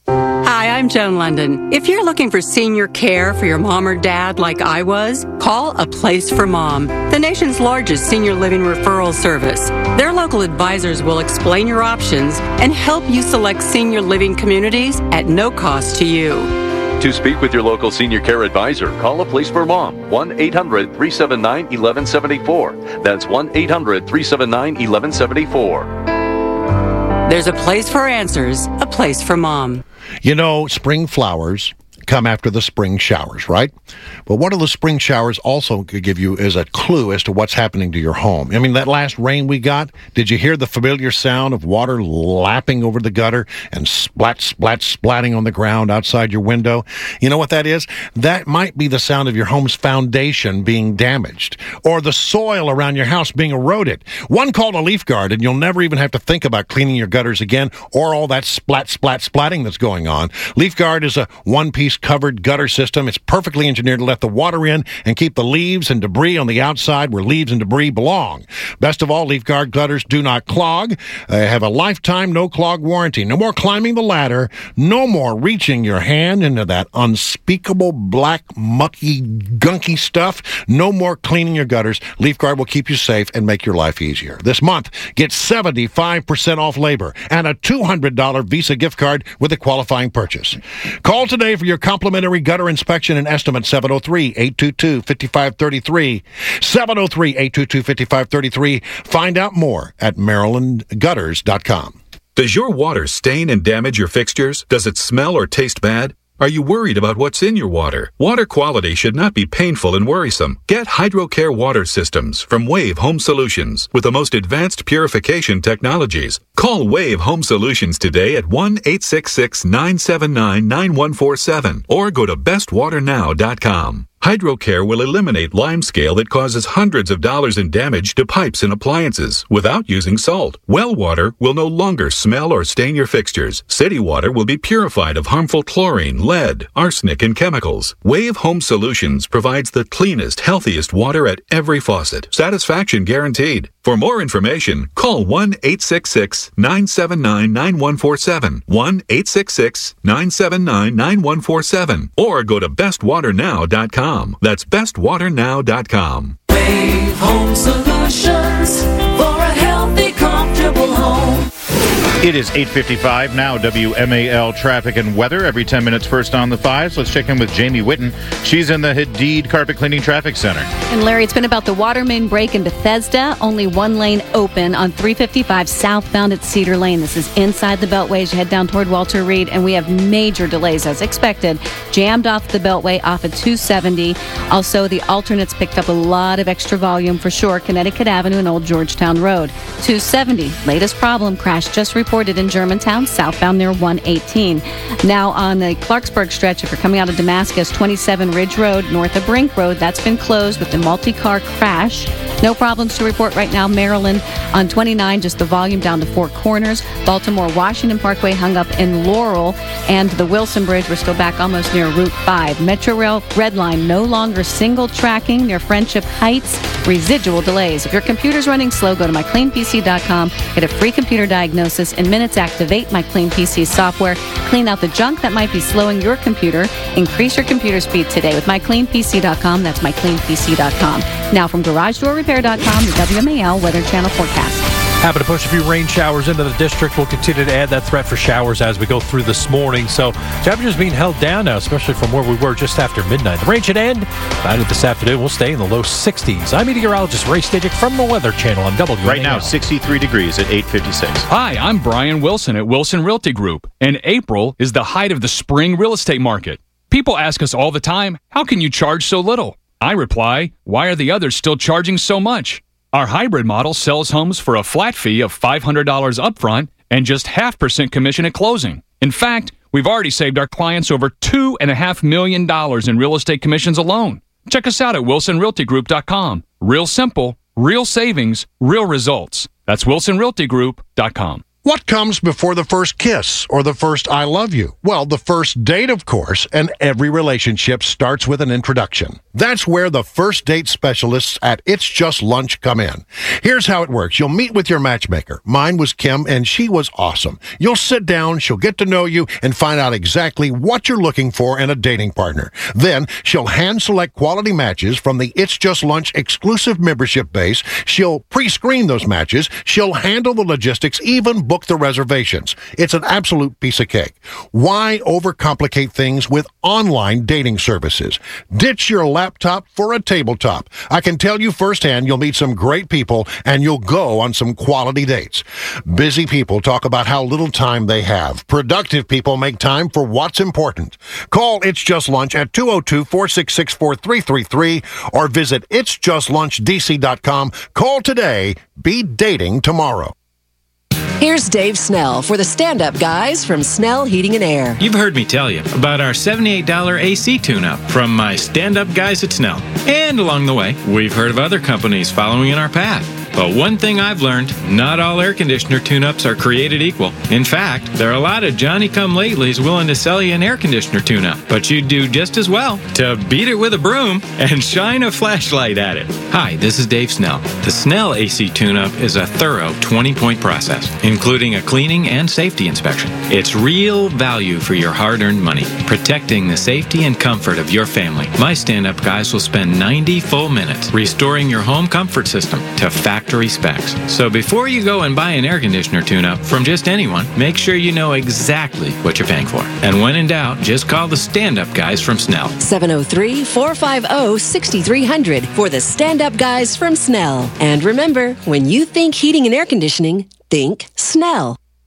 Hi, I'm Joan London. If you're looking for senior care for your mom or dad like I was, call A Place for Mom, the nation's largest senior living referral service. Their local advisors will explain your options and help you select senior living communities at no cost to you. To speak with your local senior care advisor, call A Place for Mom, one eight hundred three seven nine one one seven four. That's one eight hundred three seven nine one one seven four. There's a place for answers, a place for Mom. You know, spring flowers come after the spring showers, right? But what do the spring showers also could give you is a clue as to what's happening to your home. I mean, that last rain we got, did you hear the familiar sound of water lapping over the gutter and splat, splat, splatting on the ground outside your window? You know what that is? That might be the sound of your home's foundation being damaged or the soil around your house being eroded. One call to Leaf Guard and you'll never even have to think about cleaning your gutters again or all that splat, splat, splatting that's going on. Leaf Guard is a one-piece covered gutter system. It's perfectly engineered to let the water in and keep the leaves and debris on the outside where leaves and debris belong. Best of all, Leaf Guard gutters do not clog. They have a lifetime no clog warranty. No more climbing the ladder. No more reaching your hand into that unspeakable black mucky gunky stuff. No more cleaning your gutters. Leaf Guard will keep you safe and make your life easier. This month, get seventy-five percent off labor and a two hundred dollars Visa gift card with a qualifying purchase. Call today for your complimentary gutter inspection and estimate, seven oh three, eight two two, five five three three. seven oh three, eight two two, five five three three. Find out more at maryland gutters dot com. Does your water stain and damage your fixtures? Does it smell or taste bad? Are you worried about what's in your water? Water quality should not be painful and worrisome. Get HydroCare water systems from Wave Home Solutions with the most advanced purification technologies. Call Wave Home Solutions today at one eight six six, nine seven nine, nine one four seven or go to best water now dot com. HydroCare will eliminate limescale that causes hundreds of dollars in damage to pipes and appliances without using salt. Well water will no longer smell or stain your fixtures. City water will be purified of harmful chlorine, lead, arsenic, and chemicals. Wave Home Solutions provides the cleanest, healthiest water at every faucet. Satisfaction guaranteed. For more information, call one eight six six, nine seven nine, nine one four seven, one eight six six, nine seven nine, nine one four seven, or go to best water now dot com. That's best water now dot com. Wave Home Solutions for a healthy, comfortable home. It is eight fifty-five now, W M A L traffic and weather. Every ten minutes first on the fives. Let's check in with Jamie Whitten. She's in the Hadid Carpet Cleaning Traffic Center. And Larry, it's been about the water main break in Bethesda. Only one lane open on three fifty-five southbound at Cedar Lane. This is inside the Beltway as you head down toward Walter Reed. And we have major delays as expected. Jammed off the Beltway off at two seventy. Also, the alternates picked up a lot of extra volume for sure. Connecticut Avenue and Old Georgetown Road. two seventy. Latest problem. Crash just reported in Germantown, southbound near one eighteen. Now on the Clarksburg stretch, if you're coming out of Damascus, twenty-seven Ridge Road, north of Brink Road, that's been closed with the multi-car crash. No problems to report right now. Maryland on twenty-nine, just the volume down to Four Corners. Baltimore Washington Parkway hung up in Laurel, and the Wilson Bridge, we're still back almost near Route five. Metro Rail Red Line no longer single tracking near Friendship Heights. Residual delays. If your computer's running slow, go to my clean P C dot com. Get a free computer diagnosis. In minutes, activate My Clean P C software. Clean out the junk that might be slowing your computer. Increase your computer speed today with my clean P C dot com. That's my clean P C dot com. Now from garage door repair dot com, the W M A L Weather Channel forecast. Happen to push a few rain showers into the district. We'll continue to add that threat for showers as we go through this morning. So temperatures being held down now, especially from where we were just after midnight. The rain should end later this afternoon. We'll stay in the low sixties. I'm meteorologist Ray Stajic from the Weather Channel on W M A L. Right now, sixty-three degrees at eight fifty-six. Hi, I'm Brian Wilson at Wilson Realty Group, and April is the height of the spring real estate market. People ask us all the time, how can you charge so little? I reply, why are the others still charging so much? Our hybrid model sells homes for a flat fee of five hundred dollars upfront and just half percent commission at closing. In fact, we've already saved our clients over two point five million dollars in real estate commissions alone. Check us out at wilson realty group dot com. Real simple, real savings, real results. That's wilson realty group dot com. What comes before the first kiss or the first I love you? Well, the first date, of course, and every relationship starts with an introduction. That's where the first date specialists at It's Just Lunch come in. Here's how it works. You'll meet with your matchmaker. Mine was Kim, and she was awesome. You'll sit down, she'll get to know you, and find out exactly what you're looking for in a dating partner. Then, she'll hand-select quality matches from the It's Just Lunch exclusive membership base. She'll pre-screen those matches. She'll handle the logistics, even book the reservations. It's an absolute piece of cake. Why overcomplicate things with online dating services? Ditch your laptop for a tabletop. I can tell you firsthand, you'll meet some great people and you'll go on some quality dates. Busy people talk about how little time they have. Productive people make time for what's important. Call It's Just Lunch at two oh two, four six six, four three three three or visit its just lunch d c dot com. Call today. Be dating tomorrow. Here's Dave Snell for the stand-up guys from Snell Heating and Air. You've heard me tell you about our seventy-eight dollars A C tune-up from my stand-up guys at Snell. And along the way, we've heard of other companies following in our path. But one thing I've learned, not all air conditioner tune-ups are created equal. In fact, there are a lot of Johnny-come-latelys willing to sell you an air conditioner tune-up. But you'd do just as well to beat it with a broom and shine a flashlight at it. Hi, this is Dave Snell. The Snell A C tune-up is a thorough twenty-point process, including a cleaning and safety inspection. It's real value for your hard-earned money, protecting the safety and comfort of your family. My stand-up guys will spend ninety full minutes restoring your home comfort system to factory specs. So before you go and buy an air conditioner tune-up from just anyone, make sure you know exactly what you're paying for. And when in doubt, just call the stand-up guys from Snell. seven oh three, four five oh, six three hundred for the stand-up guys from Snell. And remember, when you think heating and air conditioning, think Snell.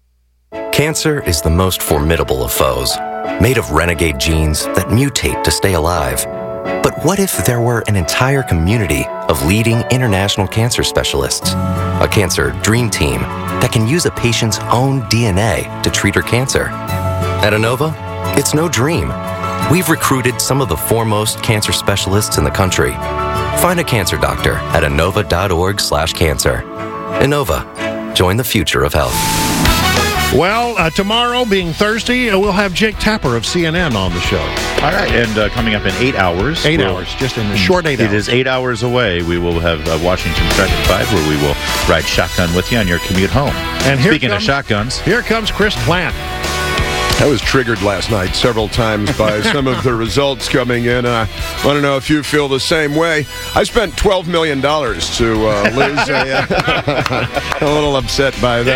Cancer is the most formidable of foes, made of renegade genes that mutate to stay alive. But what if there were an entire community of leading international cancer specialists? A cancer dream team that can use a patient's own D N A to treat her cancer. At Inova, it's no dream. We've recruited some of the foremost cancer specialists in the country. Find a cancer doctor at inova.org slash cancer. Inova. Join the future of health. Well, uh, tomorrow, being Thursday, uh, we'll have Jake Tapper of C N N on the show. All right, and uh, coming up in eight hours. Eight we'll, hours, just in a short eight it hours. It is eight hours away. We will have uh, Washington Traffic five, where we will ride shotgun with you on your commute home. And here Speaking comes, of shotguns. Here comes Chris Plant. I was triggered last night several times by some of the results coming in, and I want to know if you feel the same way. I spent twelve million dollars to uh, lose. A, uh, a little upset by that.